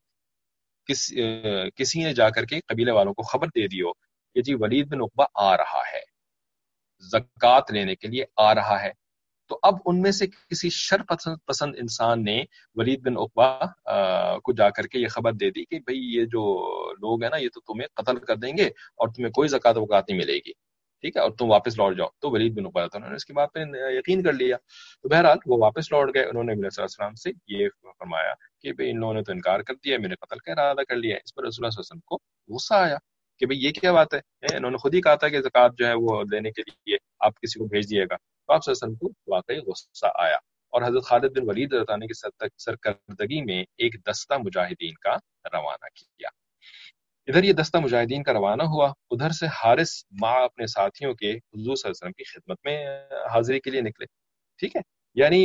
کسی نے جا کر کے قبیلے والوں کو خبر دے دی ہو کہ جی ولید بن عقبہ آ رہا ہے، زکوٰۃ لینے کے لیے آ رہا ہے. تو اب ان میں سے کسی شر پسند انسان نے ولید بن عقبہ کو جا کر کے یہ خبر دے دی کہ بھئی یہ جو لوگ ہیں نا، یہ تو تمہیں قتل کر دیں گے اور تمہیں کوئی زکوٰۃ وکات نہیں ملے گی، ٹھیک ہے، اور تم واپس لوٹ جاؤ. تو ولید بن عقبہ انہوں نے اس کی بات پہ یقین کر لیا. تو بہرحال وہ واپس لوٹ گئے. انہوں نے نبی صلی اللہ علیہ وسلم سے یہ فرمایا کہ بھئی ان لوگوں نے تو انکار کر دیا، میرے قتل کا ارادہ کر لیا. اس پر رسول اللہ صلی اللہ علیہ وسلم کو غصہ آیا کہ بھئی یہ کیا بات ہے، انہوں نے خود ہی کہا تھا کہ زکوٰۃ جو ہے وہ دینے کے لیے آپ کسی کو بھیج دیے گا. تو آپ صلی اللہ علیہ وسلم کو واقعی غصہ آیا، اور حضرت خالد بن ولید رضی اللہ عنہ کی سرکردگی میں ایک دستہ مجاہدین کا روانہ کیا. ادھر یہ دستہ مجاہدین کا روانہ ہوا، ادھر سے حارث مع اپنے ساتھیوں کے حضور صلی اللہ علیہ وسلم کی خدمت میں حاضری کے لیے نکلے، ٹھیک ہے. یعنی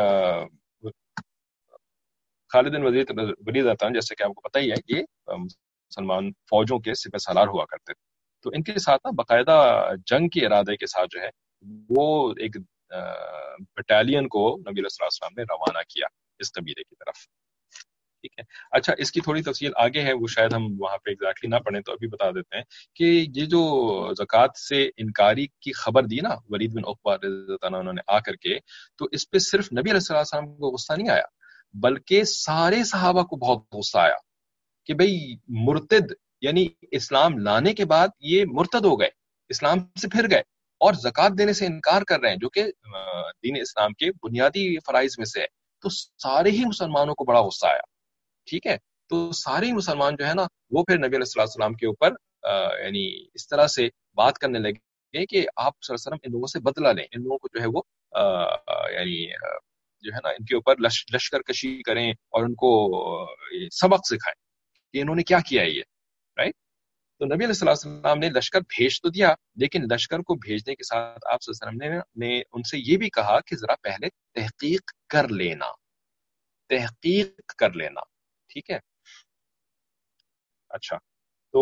خالد بن ولید رضی اللہ عنہ جیسے کہ آپ کو پتہ ہی ہے، یہ مسلمان فوجوں کے سپہ سالار ہوا کرتے تھے. تو ان کے ساتھ نا باقاعدہ جنگ کے ارادے کے ساتھ جو ہے وہ ایک بٹالین کو نبی صلی اللہ علیہ وسلم نے روانہ کیا اس قبیلے کی طرف، ٹھیک ہے. اچھا، اس کی تھوڑی تفصیل آگے ہے، وہ شاید ہم وہاں پہ ایگزیکٹلی نہ پڑھیں، تو ابھی بتا دیتے ہیں کہ یہ جو زکوٰۃ سے انکاری کی خبر دی نا ولید بن عقبہ رضی اللہ عنہ نے آ کر کے، تو اس پہ صرف نبی علیہ الصلوۃ والسلام کو غصہ نہیں آیا، بلکہ سارے صحابہ کو بہت غصہ آیا کہ بھئی مرتد، یعنی اسلام لانے کے بعد یہ مرتد ہو گئے، اسلام سے پھر گئے اور زکوٰۃ دینے سے انکار کر رہے ہیں، جو کہ دین اسلام کے بنیادی فرائض میں سے ہے. تو سارے ہی مسلمانوں کو بڑا غصہ آیا، ٹھیک ہے. تو سارے ہی مسلمان جو ہے نا، وہ پھر نبی علیہ الصلوۃ والسلام کے اوپر یعنی اس طرح سے بات کرنے لگے کہ آپ صلی اللہ علیہ وسلم ان لوگوں سے بدلہ لیں، ان لوگوں کو جو ہے وہ یعنی جو ہے نا ان کے اوپر لشکر کشی کریں اور ان کو سبق سکھائیں کہ انہوں نے کیا کیا ہے یہ، رائٹ. تو نبی علیہ السلام نے لشکر بھیج تو دیا، لیکن لشکر کو بھیجنے کے ساتھ آپ صلی اللہ علیہ وسلم نے ان سے یہ بھی کہا کہ ذرا پہلے تحقیق کر لینا، تحقیق کر لینا، ٹھیک ہے. اچھا، تو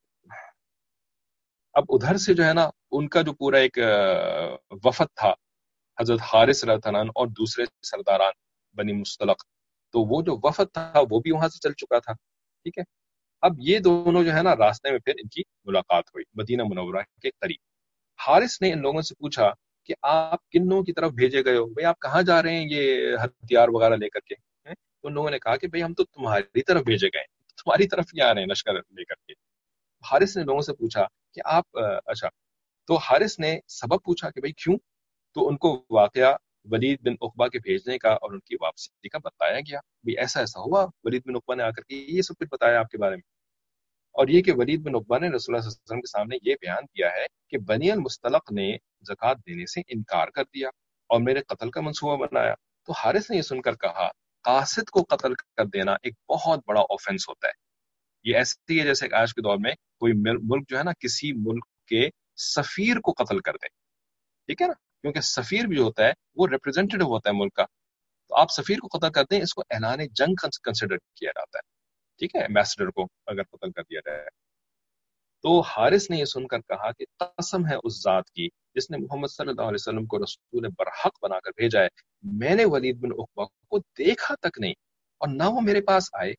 اب ادھر سے جو ہے نا ان کا جو پورا ایک وفد تھا، حضرت حارث رضی اللہ عنہ اور دوسرے سرداران بنی مصطلق، تو وہ جو وفد تھا وہ بھی وہاں سے چل چکا تھا، ٹھیک ہے. اب یہ دونوں جو ہے نا راستے میں پھر ان کی ملاقات ہوئی مدینہ منورہ کے قریب. حارث نے ان لوگوں سے پوچھا کہ آپ کن لوگوں کی طرف بھیجے گئے ہو، بھئی آپ کہاں جا رہے ہیں یہ ہتھیار وغیرہ لے کر کے. تو ان لوگوں نے کہا کہ بھئی ہم تو تمہاری طرف بھیجے گئے ہیں، تمہاری طرف کیا آ رہے ہیں لشکر لے کر کے. حارث نے لوگوں سے پوچھا کہ آپ اچھا، تو حارث نے سبب پوچھا کہ بھئی کیوں. تو ان کو واقعہ ولید بن عقبہ کے بھیجنے کا اور ان کی واپسی کا بتایا گیا. بھی ایسا ایسا ہوا، ولید بن عقبہ نے آ کر کے یہ سب کچھ بتایا آپ کے بارے میں. اور یہ کہ ولید بن عقبہ نے رسول اللہ صلی اللہ علیہ وسلم کے سامنے یہ بیان کیا ہے کہ بنی المستلق نے زکوٰۃ دینے سے انکار کر دیا اور میرے قتل کا منصوبہ بنایا. تو حارث نے یہ سن کر کہا قاصد کو قتل کر دینا ایک بہت بڑا آفینس ہوتا ہے. یہ ایسی ہے جیسے آج کے دور میں کوئی ملک جو ہے نا کسی ملک کے سفیر کو قتل کر دے. ٹھیک ہے نا, کیونکہ سفیر بھی جو ہوتا ہے وہ ریپرزینٹیو ہوتا ہے ملک کا. تو آپ سفیر کو قتل کر دیں, اس کو اعلان جنگ کنسیڈر کیا جاتا ہے. ٹھیک ہے, ایمبیسڈر کو اگر قتل کر دیا جائے. تو حارث نے یہ سن کر کہا کہ قسم ہے اس ذات کی جس نے محمد صلی اللہ علیہ وسلم کو رسول برحق بنا کر بھیجا ہے, میں نے ولید بن عقبہ کو دیکھا تک نہیں اور نہ وہ میرے پاس آئے.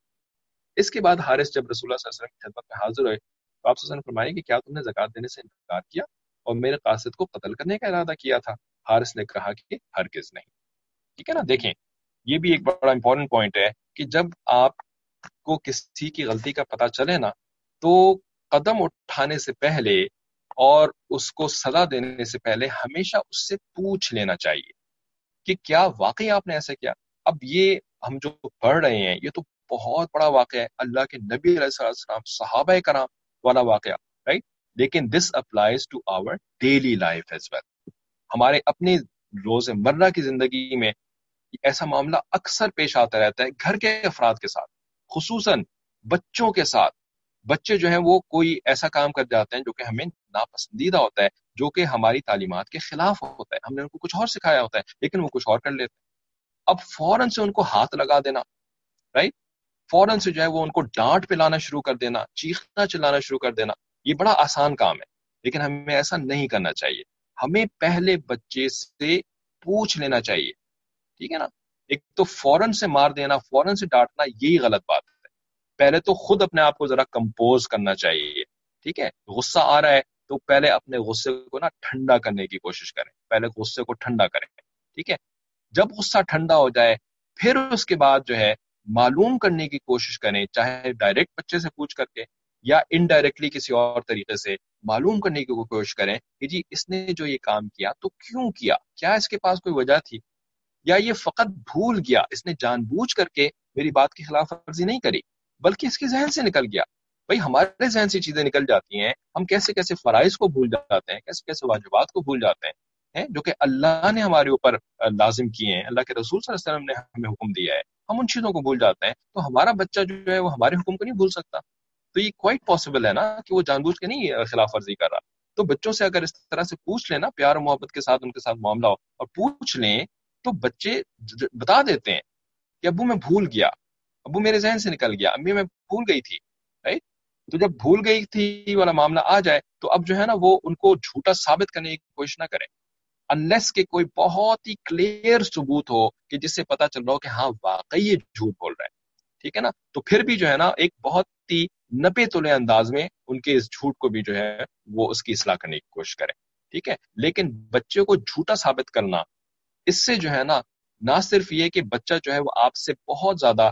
اس کے بعد حارث جب رسول اللہ صلی اللہ علیہ وسلم کی خدمت میں حاضر ہوئے تو آپ صلی اللہ علیہ وسلم فرمائے کہ کیا تم نے زکوٰۃ دینے سے انکار کیا اور میرے قاصد کو قتل کرنے کا ارادہ کیا تھا؟ حارث نے کہا کہ ہرگز نہیں. ٹھیک ہے نا, دیکھیں یہ بھی ایک بڑا امپورٹنٹ پوائنٹ ہے کہ جب آپ کو کسی کی غلطی کا پتہ چلے نا تو قدم اٹھانے سے پہلے اور اس کو سزا دینے سے پہلے ہمیشہ اس سے پوچھ لینا چاہیے کہ کیا واقعی آپ نے ایسا کیا. اب یہ ہم جو پڑھ رہے ہیں یہ تو بہت بڑا واقعہ ہے, اللہ کے نبی علیہ السلام صحابہ کرام والا واقعہ, رائٹ. لیکن this applies to our daily life as well. ہمارے اپنے روزمرہ کی زندگی میں ایسا معاملہ اکثر پیش آتا رہتا ہے گھر کے افراد کے ساتھ, خصوصاً بچوں کے ساتھ. بچے جو ہیں وہ کوئی ایسا کام کر جاتے ہیں جو کہ ہمیں ناپسندیدہ ہوتا ہے, جو کہ ہماری تعلیمات کے خلاف ہوتا ہے. ہم نے ان کو کچھ اور سکھایا ہوتا ہے لیکن وہ کچھ اور کر لیتے ہیں. اب فوراً سے ان کو ہاتھ لگا دینا, رائٹ, فوراً سے جو ہے وہ ان کو ڈانٹ پلانا شروع کر دینا, چیخنا چلانا شروع کر دینا, یہ بڑا آسان کام ہے لیکن ہمیں ایسا نہیں کرنا چاہیے. ہمیں پہلے بچے سے پوچھ لینا چاہیے. ٹھیک ہے نا, ایک تو فوراً سے مار دینا, فوراً سے ڈانٹنا, یہی غلط بات ہے. پہلے تو خود اپنے آپ کو ذرا کمپوز کرنا چاہیے. ٹھیک ہے, غصہ آ رہا ہے تو پہلے اپنے غصے کو نا ٹھنڈا کرنے کی کوشش کریں, پہلے غصے کو ٹھنڈا کریں. ٹھیک ہے, جب غصہ ٹھنڈا ہو جائے پھر اس کے بعد جو ہے معلوم کرنے کی کوشش کریں, چاہے ڈائریکٹ بچے سے پوچھ کر کے یا انڈائریکٹلی کسی اور طریقے سے معلوم کرنے کی کوشش کریں کہ جی اس نے جو یہ کام کیا تو کیوں کیا, کیا اس کے پاس کوئی وجہ تھی, یا یہ فقط بھول گیا, اس نے جان بوجھ کر کے میری بات کی خلاف ورزی نہیں کری بلکہ اس کے ذہن سے نکل گیا. بھائی ہمارے ذہن سے چیزیں نکل جاتی ہیں, ہم کیسے کیسے فرائض کو بھول جاتے ہیں, کیسے کیسے واجبات کو بھول جاتے ہیں جو کہ اللہ نے ہمارے اوپر لازم کیے ہیں, اللہ کے رسول صلی اللہ علیہ وسلم نے ہمیں حکم دیا ہے, ہم ان چیزوں کو بھول جاتے ہیں. تو ہمارا بچہ جو ہے وہ ہمارے حکم کو نہیں بھول سکتا. تو یہ کوائٹ پاسبل ہے نا کہ وہ جان بوجھ کے نہیں خلاف ورزی کر رہا. تو بچوں سے اگر اس طرح سے پوچھ لیں نا, پیار و محبت کے ساتھ ان کے ساتھ معاملہ ہو اور پوچھ لیں تو بچے بتا دیتے ہیں کہ ابو میں بھول گیا, ابو میرے ذہن سے نکل گیا, امی میں بھول گئی تھی, رائٹ. تو جب بھول گئی تھی والا معاملہ آ جائے تو اب جو ہے نا وہ ان کو جھوٹا ثابت کرنے کی کوشش نہ کریں انلیس کہ کوئی بہت ہی کلیئر ثبوت ہو کہ جس سے پتا چل رہا ہو کہ ہاں واقعی یہ جھوٹ بول رہا ہے. ٹھیک ہے نا, تو پھر بھی جو ہے نا ایک بہت ہی نپے تلے انداز میں ان کے اس جھوٹ کو بھی جو ہے وہ اس کی اصلاح کرنے کی کوشش کریں. ٹھیک ہے, لیکن بچے کو جھوٹا ثابت کرنا, اس سے جو ہے نا نہ صرف یہ کہ بچہ جو ہے وہ آپ سے بہت زیادہ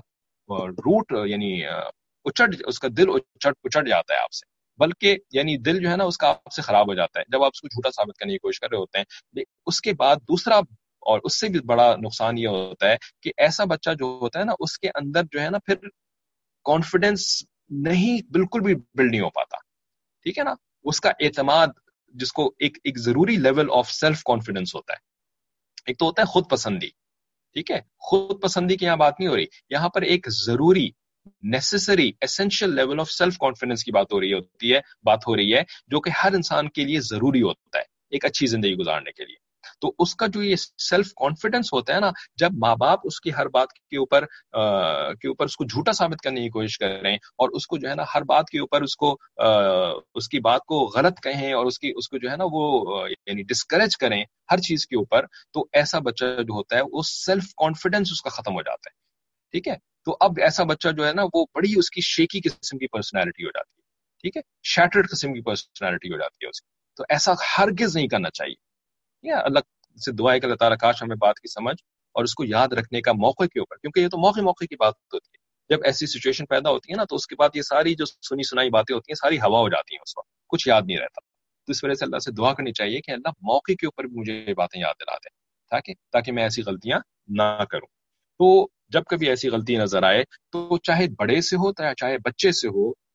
روٹ یعنی اس کا دل اچٹ جاتا ہے آپ سے, بلکہ یعنی دل جو ہے نا اس کا آپ سے خراب ہو جاتا ہے جب آپ اس کو جھوٹا ثابت کرنے کی کوشش کر رہے ہوتے ہیں. اس کے بعد دوسرا اور اس سے بھی بڑا نقصان یہ ہوتا ہے کہ ایسا بچہ جو ہوتا ہے نا اس کے اندر جو ہے نا پھر کانفیڈینس نہیں بالکل بھی بلڈ نہیں ہو پاتا. ٹھیک ہے نا, اس کا اعتماد جس کو ایک ضروری لیول آف سیلف کانفیڈینس ہوتا ہے, ایک تو ہوتا ہے خود پسندی. ٹھیک ہے, خود پسندی کی یہاں بات نہیں ہو رہی, یہاں پر ایک ضروری necessary essential level of self confidence کی بات ہو رہی ہے جو کہ ہر انسان کے لیے ضروری ہوتا ہے ایک اچھی زندگی گزارنے کے لیے. تو اس کا جو یہ سیلف کانفیڈنس ہوتا ہے نا, جب ماں باپ اس کی ہر بات کے اوپر اس کو جھوٹا ثابت کرنے کی کوشش کر رہے ہیں اور اس کو جو ہے نا ہر بات کے اوپر اس کی بات کو غلط کہیں اور اس کو جو ہے نا وہ یعنی ڈسکریج کریں ہر چیز کے اوپر, تو ایسا بچہ جو ہوتا ہے وہ سیلف کانفیڈنس اس کا ختم ہو جاتا ہے. ٹھیک ہے, تو اب ایسا بچہ جو ہے نا وہ بڑی اس کی شیکی قسم کی پرسنالٹی ہو جاتی ہے. ٹھیک ہے, شیٹرڈ قسم کی پرسنالٹی ہو جاتی ہے اس کی. تو ایسا ہرگز نہیں کرنا چاہیے. اللہ سے دعا ہے کہ اللہ تعالیٰ کاش ہمیں بات کی سمجھ اور اس کو یاد رکھنے کا موقع کے اوپر, کیونکہ یہ تو موقع کی بات ہوتی ہے. جب ایسی سچویشن پیدا ہوتی ہے نا تو اس کے بعد یہ ساری جو سنی سنائی باتیں ہوتی ہیں ساری ہوا ہو جاتی ہیں, اس وقت کچھ یاد نہیں رہتا. تو اس وجہ سے اللہ سے دعا کرنی چاہیے کہ اللہ موقع کے اوپر بھی مجھے یہ باتیں یاد دلا دیں تاکہ میں ایسی غلطیاں نہ کروں. تو جب کبھی ایسی غلطی نظر آئے تو چاہے بڑے سے ہو چاہے بچے سے ہو,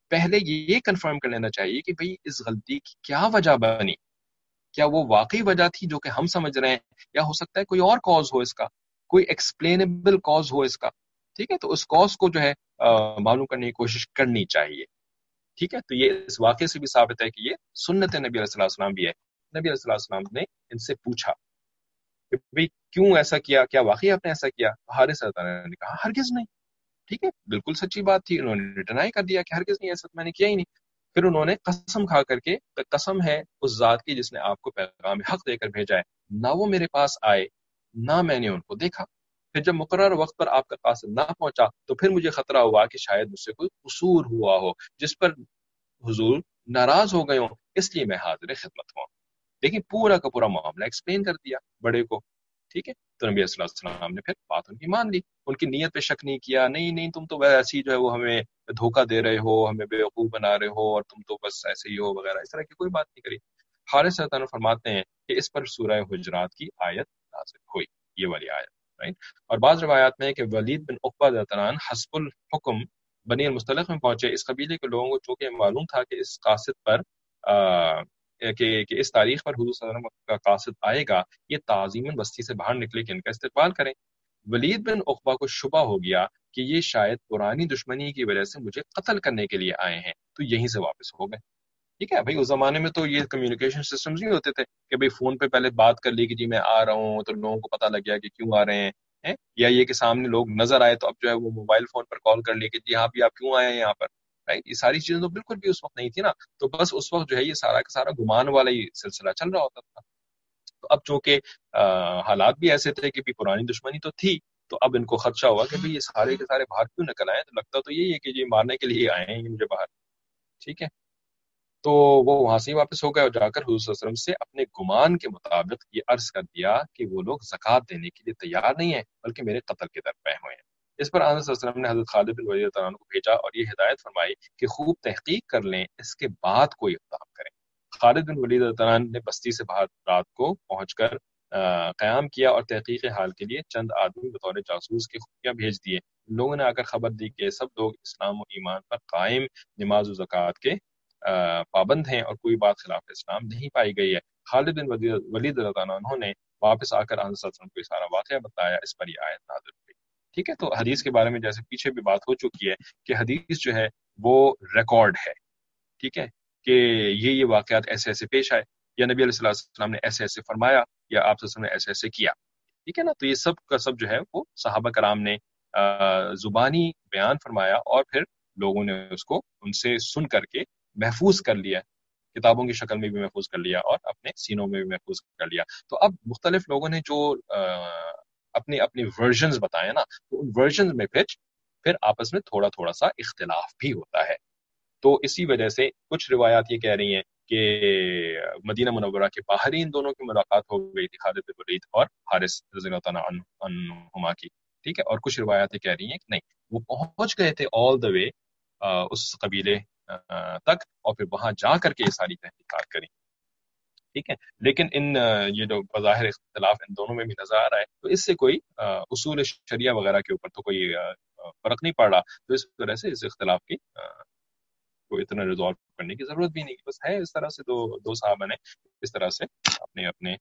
پہلے یہ کنفرم کر لینا چاہیے کہ بھئی اس غلطی کی کیا وجہ بنی، کیا وہ واقعی وجہ تھی جو کہ ہم سمجھ رہے ہیں، یا ہو سکتا ہے کوئی اور کاز ہو اس کا، کوئی ایکسپلینیبل کاز ہو اس کا. ٹھیک ہے، تو اس کاز کو جو ہے معلوم کرنے کی کوشش کرنی چاہیے. ٹھیک ہے، تو یہ اس واقعے سے بھی ثابت ہے کہ یہ سنت نبی علیہ السلام بھی ہے. نبی علیہ السلام نے ان سے پوچھا کہ بھئی کیوں ایسا کیا، کیا واقعی آپ نے ایسا کیا؟ حارث رضی اللہ عنہ نے کہا ہرگز نہیں. ٹھیک ہے، بالکل سچی بات تھی، انہوں نے ڈینائی کر دیا کہ ہرگز نہیں، ایسا میں نے کیا ہی نہیں. پھر انہوں نے قسم کھا کر کے، قسم ہے اس ذات کی جس نے آپ کو پیغام حق دے کر بھیجا ہے، نہ وہ میرے پاس آئے نہ میں نے ان کو دیکھا. پھر جب مقرر وقت پر آپ کا قاصد نہ پہنچا تو پھر مجھے خطرہ ہوا کہ شاید مجھ سے کوئی قصور ہوا ہو جس پر حضور ناراض ہو گئے ہوں، اس لیے میں حاضر خدمت ہوں. لیکن پورا کا پورا معاملہ ایکسپلین کر دیا بڑے کو. ٹھیک ہے، تو نبی صلی اللہ علیہ وسلم نے پھر بات ان کی مان لی، ان کی نیت پہ شک نہیں کیا. نہیں نہیں، تم تو ایسی جو ہے وہ ہمیں دھوکہ دے رہے ہو، ہمیں بیوقوف بنا رہے ہو، اور تم تو بس ایسے ہی ہو وغیرہ، اس طرح کی کوئی بات نہیں کری. حارث رضی اللہ عنہ فرماتے ہیں کہ اس پر سورہ حجرات کی آیت نازل ہوئی، یہ والی آیت. رائٹ. اور بعض روایات میں ہے کہ ولید بن عقبہ رضی اللہ عنہ حسب الحکم بنی المصطلق میں پہنچے. اس قبیلے کے لوگوں کو چونکہ معلوم تھا کہ اس قاصد پر کہ اس تاریخ پر حضور صلی اللہ علیہ وسلم کا قاصد آئے گا، یہ تعظیماً بستی سے باہر نکلے کہ ان کا استقبال کریں. ولید بن عقبہ کو شبہ ہو گیا کہ یہ شاید پرانی دشمنی کی وجہ سے مجھے قتل کرنے کے لیے آئے ہیں، تو یہیں سے واپس ہو گئے. ٹھیک ہے بھائی، اس زمانے میں تو یہ کمیونیکیشن سسٹمز نہیں ہوتے تھے کہ بھائی فون پہ پہلے بات کر لی کہ جی میں آ رہا ہوں، تو لوگوں کو پتہ لگ گیا کہ کیوں آ رہے ہیں، یا یہ کہ سامنے لوگ نظر آئے تو اب جو ہے وہ موبائل فون پر کال کر لی کہ جی ہاں بھی آپ کیوں آئے ہیں یہاں پر. رائٹ، یہ ساری چیزیں تو بالکل بھی اس وقت نہیں تھی نا. تو بس اس وقت جو ہے یہ سارا کا سارا گمان والا ہی سلسلہ چل رہا ہوتا تھا. تو اب چونکہ حالات بھی ایسے تھے کہ بھی پرانی دشمنی تو تھی، تو اب ان کو خدشہ ہوا کہ بھئی یہ سارے کے سارے باہر کیوں نکل آئے. تو لگتا تو یہی ہے کہ یہ مارنے کے لیے آئے ہیں یہ مجھے باہر. ٹھیک ہے، تو وہ وہاں سے ہی واپس ہو گئے اور جا کر حضور صلی اللہ علیہ وسلم سے اپنے گمان کے مطابق یہ عرض کر دیا کہ وہ لوگ زکوٰۃ دینے کے لیے تیار نہیں ہیں بلکہ میرے قتل کے در پہ ہوئے ہیں. اس پر آنس صلی اللہ علیہ وسلم نے حضرت خالد بن ولید عنہ کو بھیجا اور یہ ہدایت فرمائی کہ خوب تحقیق کر لیں، اس کے بعد کوئی اقدام کریں. خالد بن ولید عنہ نے بستی سے باہر رات کو پہنچ کر قیام کیا اور تحقیق حال کے لیے چند آدمی بطور جاسوس کے خفیہ بھیج دیے. لوگوں نے آ کر خبر دی کہ سب لوگ اسلام و ایمان پر قائم، نماز و زکوٰۃ کے پابند ہیں اور کوئی بات خلاف اسلام نہیں پائی گئی ہے. خالد بن ولید رضی اللہ عنہ نے واپس آ کر آنس صلی اللہ علیہ وسلم کو سارا واقعہ بتایا. اس پر یہ آیت نازل ہوئی. ٹھیک ہے، تو حدیث کے بارے میں جیسے پیچھے بھی بات ہو چکی ہے کہ حدیث جو ہے وہ ریکارڈ ہے. ٹھیک ہے، کہ یہ واقعات ایسے ایسے پیش آئے، یا نبی علیہ السلام نے ایسے ایسے فرمایا، یا آپ صلی اللہ علیہ وسلم نے ایسے ایسے کیا. ٹھیک ہے نا، تو یہ سب کا سب جو ہے وہ صحابہ کرام نے زبانی بیان فرمایا اور پھر لوگوں نے اس کو ان سے سن کر کے محفوظ کر لیا، کتابوں کی شکل میں بھی محفوظ کر لیا اور اپنے سینوں میں بھی محفوظ کر لیا. تو اب مختلف لوگوں نے جو اپنی اپنی ورژنز بتائے نا، تو ان ورژنز میں پھر آپس میں تھوڑا تھوڑا سا اختلاف بھی ہوتا ہے. تو اسی وجہ سے کچھ روایات یہ کہہ رہی ہیں کہ مدینہ منورہ کے باہر ہی ان دونوں کی ملاقات ہو گئی تھی، خالد بن ولید اور حارث رضی اللہ تعالیٰ عنہما کی. ٹھیک ہے، اور کچھ روایات یہ کہہ رہی ہیں کہ نہیں، وہ پہنچ گئے تھے آل دا وے اس قبیلے تک، اور پھر وہاں جا کر کے یہ ساری تحقیقات کریں. ٹھیک ہے، لیکن یہ جو بظاہر اختلاف ان دونوں میں بھی نظر آ رہا ہے، تو اس سے کوئی اصول شریعہ وغیرہ کے اوپر تو کوئی فرق نہیں پڑ رہا. تو اس وجہ سے اس اختلاف کی کو اتنا ریزالو کرنے کی ضرورت بھی نہیں. بس ہے اس طرح سے دو صحابہ نے اس طرح سے اپنے اپنے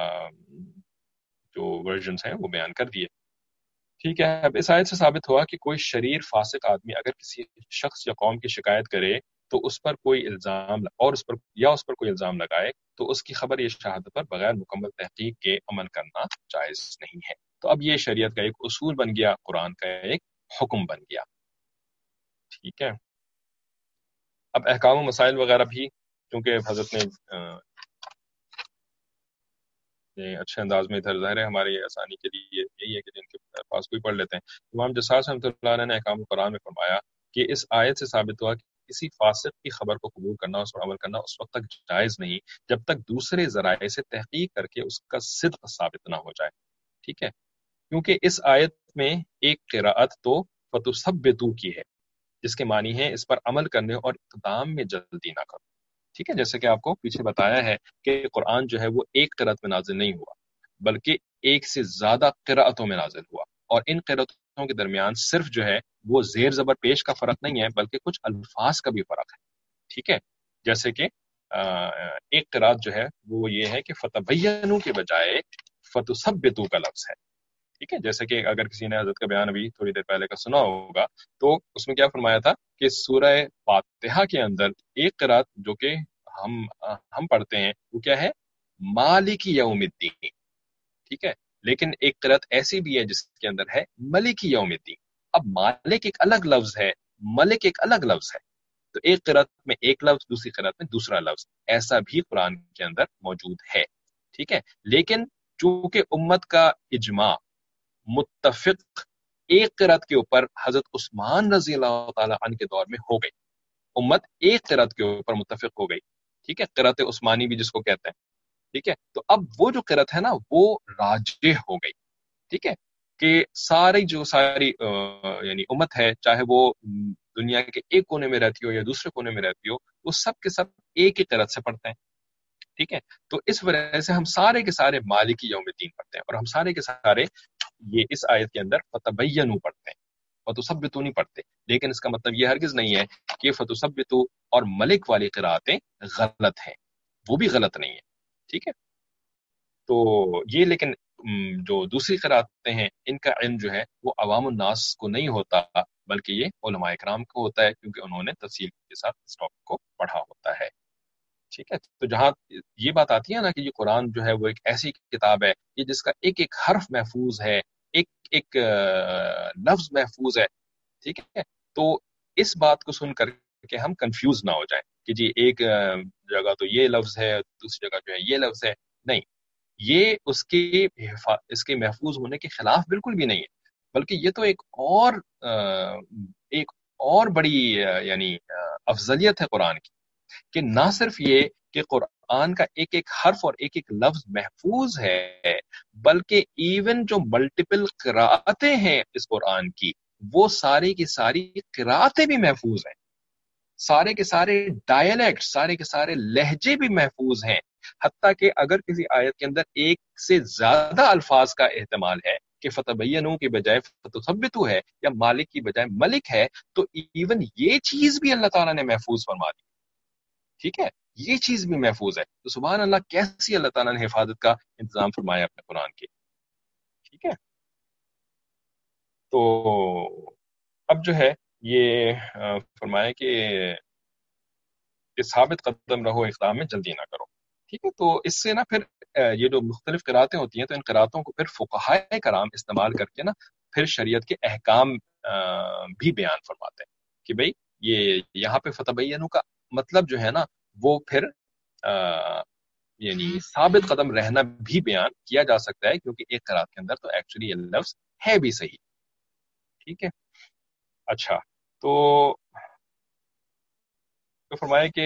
جو ورژنز ہیں وہ بیان کر دیے. ٹھیک ہے، اب اس آیت سے ثابت ہوا کہ کوئی شریر فاسق آدمی اگر کسی شخص یا قوم کی شکایت کرے تو اس پر کوئی الزام اس پر کوئی الزام لگائے تو اس کی خبر یہ شہادت پر بغیر مکمل تحقیق کے عمل کرنا جائز نہیں ہے. تو اب یہ شریعت کا ایک اصول بن گیا، قرآن کا ایک حکم بن گیا. ٹھیک ہے، اب احکام و مسائل وغیرہ بھی کیونکہ حضرت نے اچھے انداز میں ادھر ظاہر ہے ہماری آسانی کے لیے یہی ہے کہ جن کے پاس کوئی پڑھ لیتے ہیں. امام جساس رحمۃ اللہ علیہ نے احکام قرآن میں فرمایا کہ اس آیت سے ثابت ہوا کہ کسی فاسق کی خبر کو قبول کرنا، اس پر عمل کرنا اس وقت تک جائز نہیں جب تک دوسرے ذرائع سے تحقیق کر کے اس کا صدق ثابت نہ ہو جائے. ٹھیک ہے، کیونکہ اس آیت میں ایک قراءت تو فَتُثَبِّتُوا کی ہے جس کے معنی ہے اس پر عمل کرنے اور اقدام میں جلدی نہ کرو. ٹھیک ہے، جیسے کہ آپ کو پیچھے بتایا ہے کہ قرآن جو ہے وہ ایک قرأت میں نازل نہیں ہوا بلکہ ایک سے زیادہ قرأتوں میں نازل ہوا، اور ان قرأتوں کے درمیان صرف جو ہے وہ زیر زبر پیش کا فرق نہیں ہے بلکہ کچھ الفاظ کا بھی فرق ہے. ٹھیک ہے، جیسے کہ ایک قرات جو ہے وہ یہ ہے کہ فتبینوا کے بجائے فتثبتوا کا لفظ ہے. ٹھیک ہے، جیسے کہ اگر کسی نے حضرت کا بیان ابھی تھوڑی دیر پہلے کا سنا ہوگا تو اس میں کیا فرمایا تھا کہ سورہ فاتحہ کے اندر ایک قرات جو کہ ہم پڑھتے ہیں وہ کیا ہے، مالک یوم الدین. ٹھیک ہے، لیکن ایک قرات ایسی بھی ہے جس کے اندر ہے ملک یوم الدین. اب مالک ایک الگ لفظ ہے، ملک ایک الگ لفظ ہے. تو ایک قرات میں ایک لفظ، دوسری قرات میں دوسرا لفظ، ایسا بھی قرآن کے اندر موجود ہے. ٹھیک ہے، لیکن چونکہ امت کا اجماع متفق ایک قرات کے اوپر حضرت عثمان رضی اللہ تعالی عنہ کے دور میں ہو گئی، امت ایک قرات کے اوپر متفق ہو گئی. ٹھیک ہے، قرات عثمانی بھی جس کو کہتے ہیں. ٹھیک ہے، تو اب وہ جو قرات ہے نا وہ راجح ہو گئی. ٹھیک ہے، کہ ساری یعنی امت ہے، چاہے وہ دنیا کے ایک کونے میں رہتی ہو یا دوسرے کونے میں رہتی ہو، وہ سب کے سب ایک ہی قرات سے پڑھتے ہیں. ٹھیک ہے، تو اس وجہ سے ہم سارے کے سارے مالک یوم الدین پڑھتے ہیں، اور ہم سارے کے سارے یہ اس آیت کے اندر فتبینوا پڑھتے ہیں، فتثبتوا نہیں پڑھتے. لیکن اس کا مطلب یہ ہرگز نہیں ہے کہ فتثبتوا اور ملک والی قراتیں غلط ہیں، وہ بھی غلط نہیں ہے. ٹھیک ہے، تو یہ لیکن جو دوسری قراتیں ہیں ان کا علم جو ہے وہ عوام الناس کو نہیں ہوتا بلکہ یہ علماء کرام کو ہوتا ہے، کیونکہ انہوں نے تفصیل کے ساتھ اس ٹاپک کو پڑھا ہوتا ہے. ٹھیک ہے، تو جہاں یہ بات آتی ہے نا کہ یہ قرآن جو ہے وہ ایک ایسی کتاب ہے کہ جس کا ایک ایک حرف محفوظ ہے، ایک ایک لفظ محفوظ ہے. ٹھیک ہے، تو اس بات کو سن کر کے ہم کنفیوز نہ ہو جائیں کہ جی ایک جگہ تو یہ لفظ ہے، دوسری جگہ جو ہے یہ لفظ ہے. نہیں، یہ اس کے محفوظ ہونے کے خلاف بالکل بھی نہیں ہے، بلکہ یہ تو ایک اور بڑی یعنی افضلیت ہے قرآن کی، کہ نہ صرف یہ کہ قرآن کا ایک ایک حرف اور ایک ایک لفظ محفوظ ہے، بلکہ ایون جو ملٹیپل قراتیں ہیں اس قرآن کی، وہ ساری کی ساری قراتیں بھی محفوظ ہیں. سارے کے سارے ڈائلیکٹ، سارے کے سارے لہجے بھی محفوظ ہیں. حتیٰ کہ اگر کسی آیت کے اندر ایک سے زیادہ الفاظ کا احتمال ہے کہ فتبینوا کی بجائے فتثبتوا ہے یا مالک کی بجائے ملک ہے، تو ایون یہ چیز بھی اللہ تعالیٰ نے محفوظ فرما دی. ٹھیک ہے، یہ چیز بھی محفوظ ہے. تو سبحان اللہ، کیسی اللہ تعالیٰ نے حفاظت کا انتظام فرمایا اپنے قرآن کے. ٹھیک ہے، تو اب جو ہے یہ فرمایا کہ ثابت قدم رہو، اقدام میں جلدی نہ کرو. ٹھیک ہے، تو اس سے نا پھر یہ جو مختلف قراتیں ہوتی ہیں تو ان قراتوں کو پھر فقہائے کرام استعمال کر کے نا پھر شریعت کے احکام بھی بیان فرماتے ہیں کہ بھئی یہ یہاں پہ فتبینوا کا مطلب جو ہے نا وہ پھر یعنی ثابت قدم رہنا بھی بیان کیا جا سکتا ہے، کیونکہ ایک قرات کے اندر تو ایکچولی یہ لفظ ہے بھی صحیح. ٹھیک ہے، اچھا، تو فرمایا کہ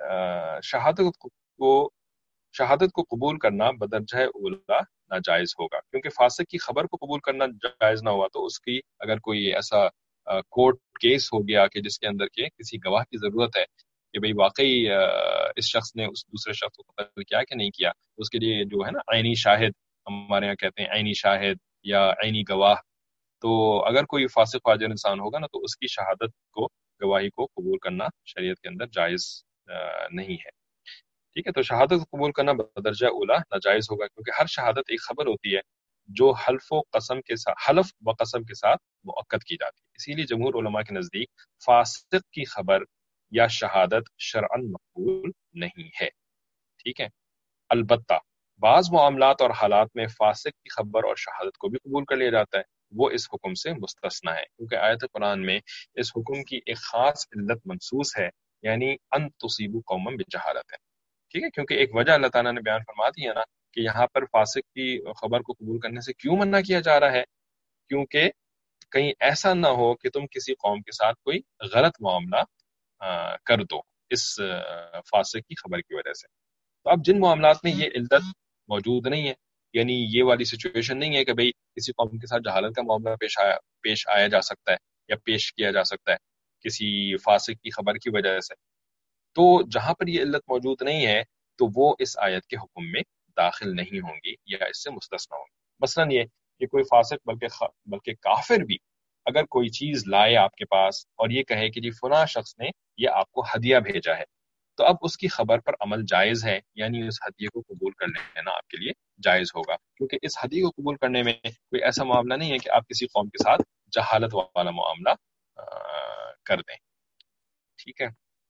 شہادت کو قبول کرنا بدرجہ اولا ناجائز ہوگا، کیونکہ فاسق کی خبر کو قبول کرنا جائز نہ ہوا تو اس کی اگر کوئی ایسا کورٹ کیس ہو گیا کہ جس کے اندر کے کسی گواہ کی ضرورت ہے کہ بھئی واقعی اس شخص نے اس دوسرے شخص کو قتل کیا کہ نہیں کیا، اس کے لیے جو ہے نا عینی شاہد، ہمارے یہاں کہتے ہیں عینی شاہد یا عینی گواہ، تو اگر کوئی فاسق فاجر انسان ہوگا نا تو اس کی شہادت کو، گواہی کو قبول کرنا شریعت کے اندر جائز نہیں ہے. ٹھیک ہے، تو شہادت کو قبول کرنا بدرجہ اولا ناجائز ہوگا، کیونکہ ہر شہادت ایک خبر ہوتی ہے جو حلف و قسم کے ساتھ مؤکد کی جاتی ہے. اسی لیے جمہور علماء کے نزدیک فاسق کی خبر یا شہادت شرعاً مقبول نہیں ہے. ٹھیک ہے، البتہ بعض معاملات اور حالات میں فاسق کی خبر اور شہادت کو بھی قبول کر لیا جاتا ہے، وہ اس حکم سے مستثنی ہے، کیونکہ آیت قرآن میں اس حکم کی ایک خاص علت منصوص ہے، یعنی ان تصیبوا قوما بجہالۃ. ٹھیک ہے، کیونکہ ایک وجہ اللہ تعالیٰ نے بیان فرما دی ہے نا کہ یہاں پر فاسق کی خبر کو قبول کرنے سے کیوں منع کیا جا رہا ہے، کیونکہ کہیں ایسا نہ ہو کہ تم کسی قوم کے ساتھ کوئی غلط معاملہ کر دو اس فاسق کی خبر کی وجہ سے. تو اب جن معاملات میں یہ علت موجود نہیں ہے، یعنی یہ والی سچویشن نہیں ہے کہ بھئی کسی قوم کے ساتھ جہالت کا معاملہ پیش آیا جا سکتا ہے یا پیش کیا جا سکتا ہے کسی فاسق کی خبر کی وجہ سے، تو جہاں پر یہ علت موجود نہیں ہے تو وہ اس آیت کے حکم میں داخل نہیں ہوں گی یا اس سے مستثنی ہوں گی. مثلا یہ کہ کوئی فاسق بلکہ کافر بھی اگر کوئی چیز لائے آپ کے پاس اور یہ کہے کہ جی فلاں شخص نے یہ آپ کو ہدیہ بھیجا ہے، تو اب اس کی خبر پر عمل جائز ہے، یعنی اس ہدیے کو قبول کر لینا آپ کے لیے جائز ہوگا، کیونکہ اس ہدیے کو قبول کرنے میں کوئی ایسا معاملہ نہیں ہے کہ آپ کسی قوم کے ساتھ جہالت والا معاملہ کر دیں. ٹھیک ہے.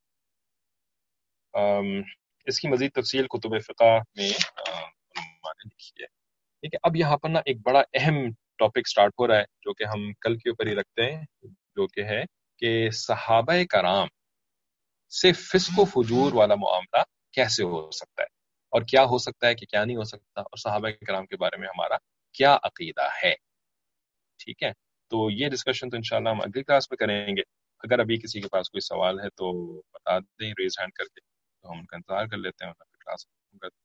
اس کی مزید تفصیل کتب فقہ میں علماء نے لکھی ہے. ٹھیک ہے. اب یہاں پر نا ایک بڑا اہم ٹاپک سٹارٹ ہو رہا ہے جو کہ ہم کل کے اوپر ہی رکھتے ہیں، جو کہ ہے کہ صحابہ کرام سے فسق و فجور والا معاملہ کیسے ہو سکتا ہے، اور کیا ہو سکتا ہے کہ کیا نہیں ہو سکتا، اور صحابہ کرام کے بارے میں ہمارا کیا عقیدہ ہے. ٹھیک ہے. تو یہ ڈسکشن تو انشاءاللہ ہم اگلی کلاس میں کریں گے. اگر ابھی کسی کے پاس کوئی سوال ہے تو بتا دیں ریز ہینڈ کر کے، تو ہم ان کا انتظار کر لیتے ہیں اور کلاس ختم کر دیں.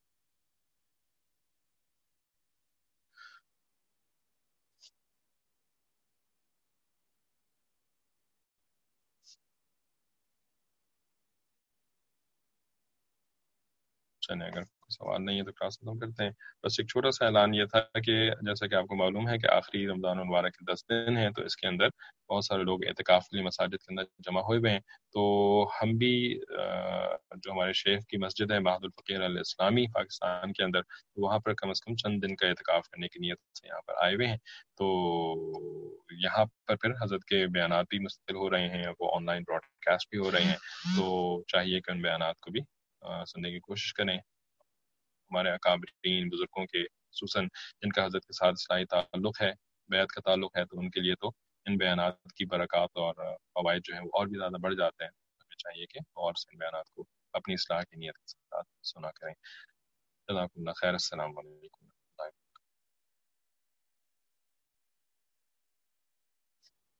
چلیں اگر کوئی سوال نہیں ہے تو کلاس ختم کرتے ہیں. بس ایک چھوٹا سا اعلان یہ تھا کہ جیسا کہ آپ کو معلوم ہے کہ آخری رمضان المبارک کے 10 دن ہیں، تو اس کے اندر بہت سارے لوگ اعتکاف کے لیے مساجد کے اندر جمع ہوئے ہوئے ہیں. تو ہم بھی جو ہمارے شیخ کی مسجد ہے معہد الفقیر الاسلامی پاکستان کے اندر، وہاں پر کم از کم چند دن کا اعتکاف کرنے کی نیت سے یہاں پر آئے ہوئے ہیں. تو یہاں پر پھر حضرت کے بیانات بھی مستقل ہو رہے ہیں، وہ آن لائن براڈ کاسٹ بھی ہو رہے ہیں. تو چاہیے کہ ان بیانات کو بھی سننے کی کوشش کریں. ہمارے اکابرین بزرگوں کے خصوصاً جن کا حضرت کے ساتھ اصلاحی تعلق ہے، بیعت کا تعلق ہے، تو ان کے لیے تو ان بیانات کی برکات اور فوائد جو ہیں وہ اور بھی زیادہ بڑھ جاتے ہیں. ہمیں چاہیے کہ اور سے ان بیانات کو اپنی اصلاح کی نیت کے ساتھ سنا کریں. جزاکم اللہ خیر. السلام علیکم.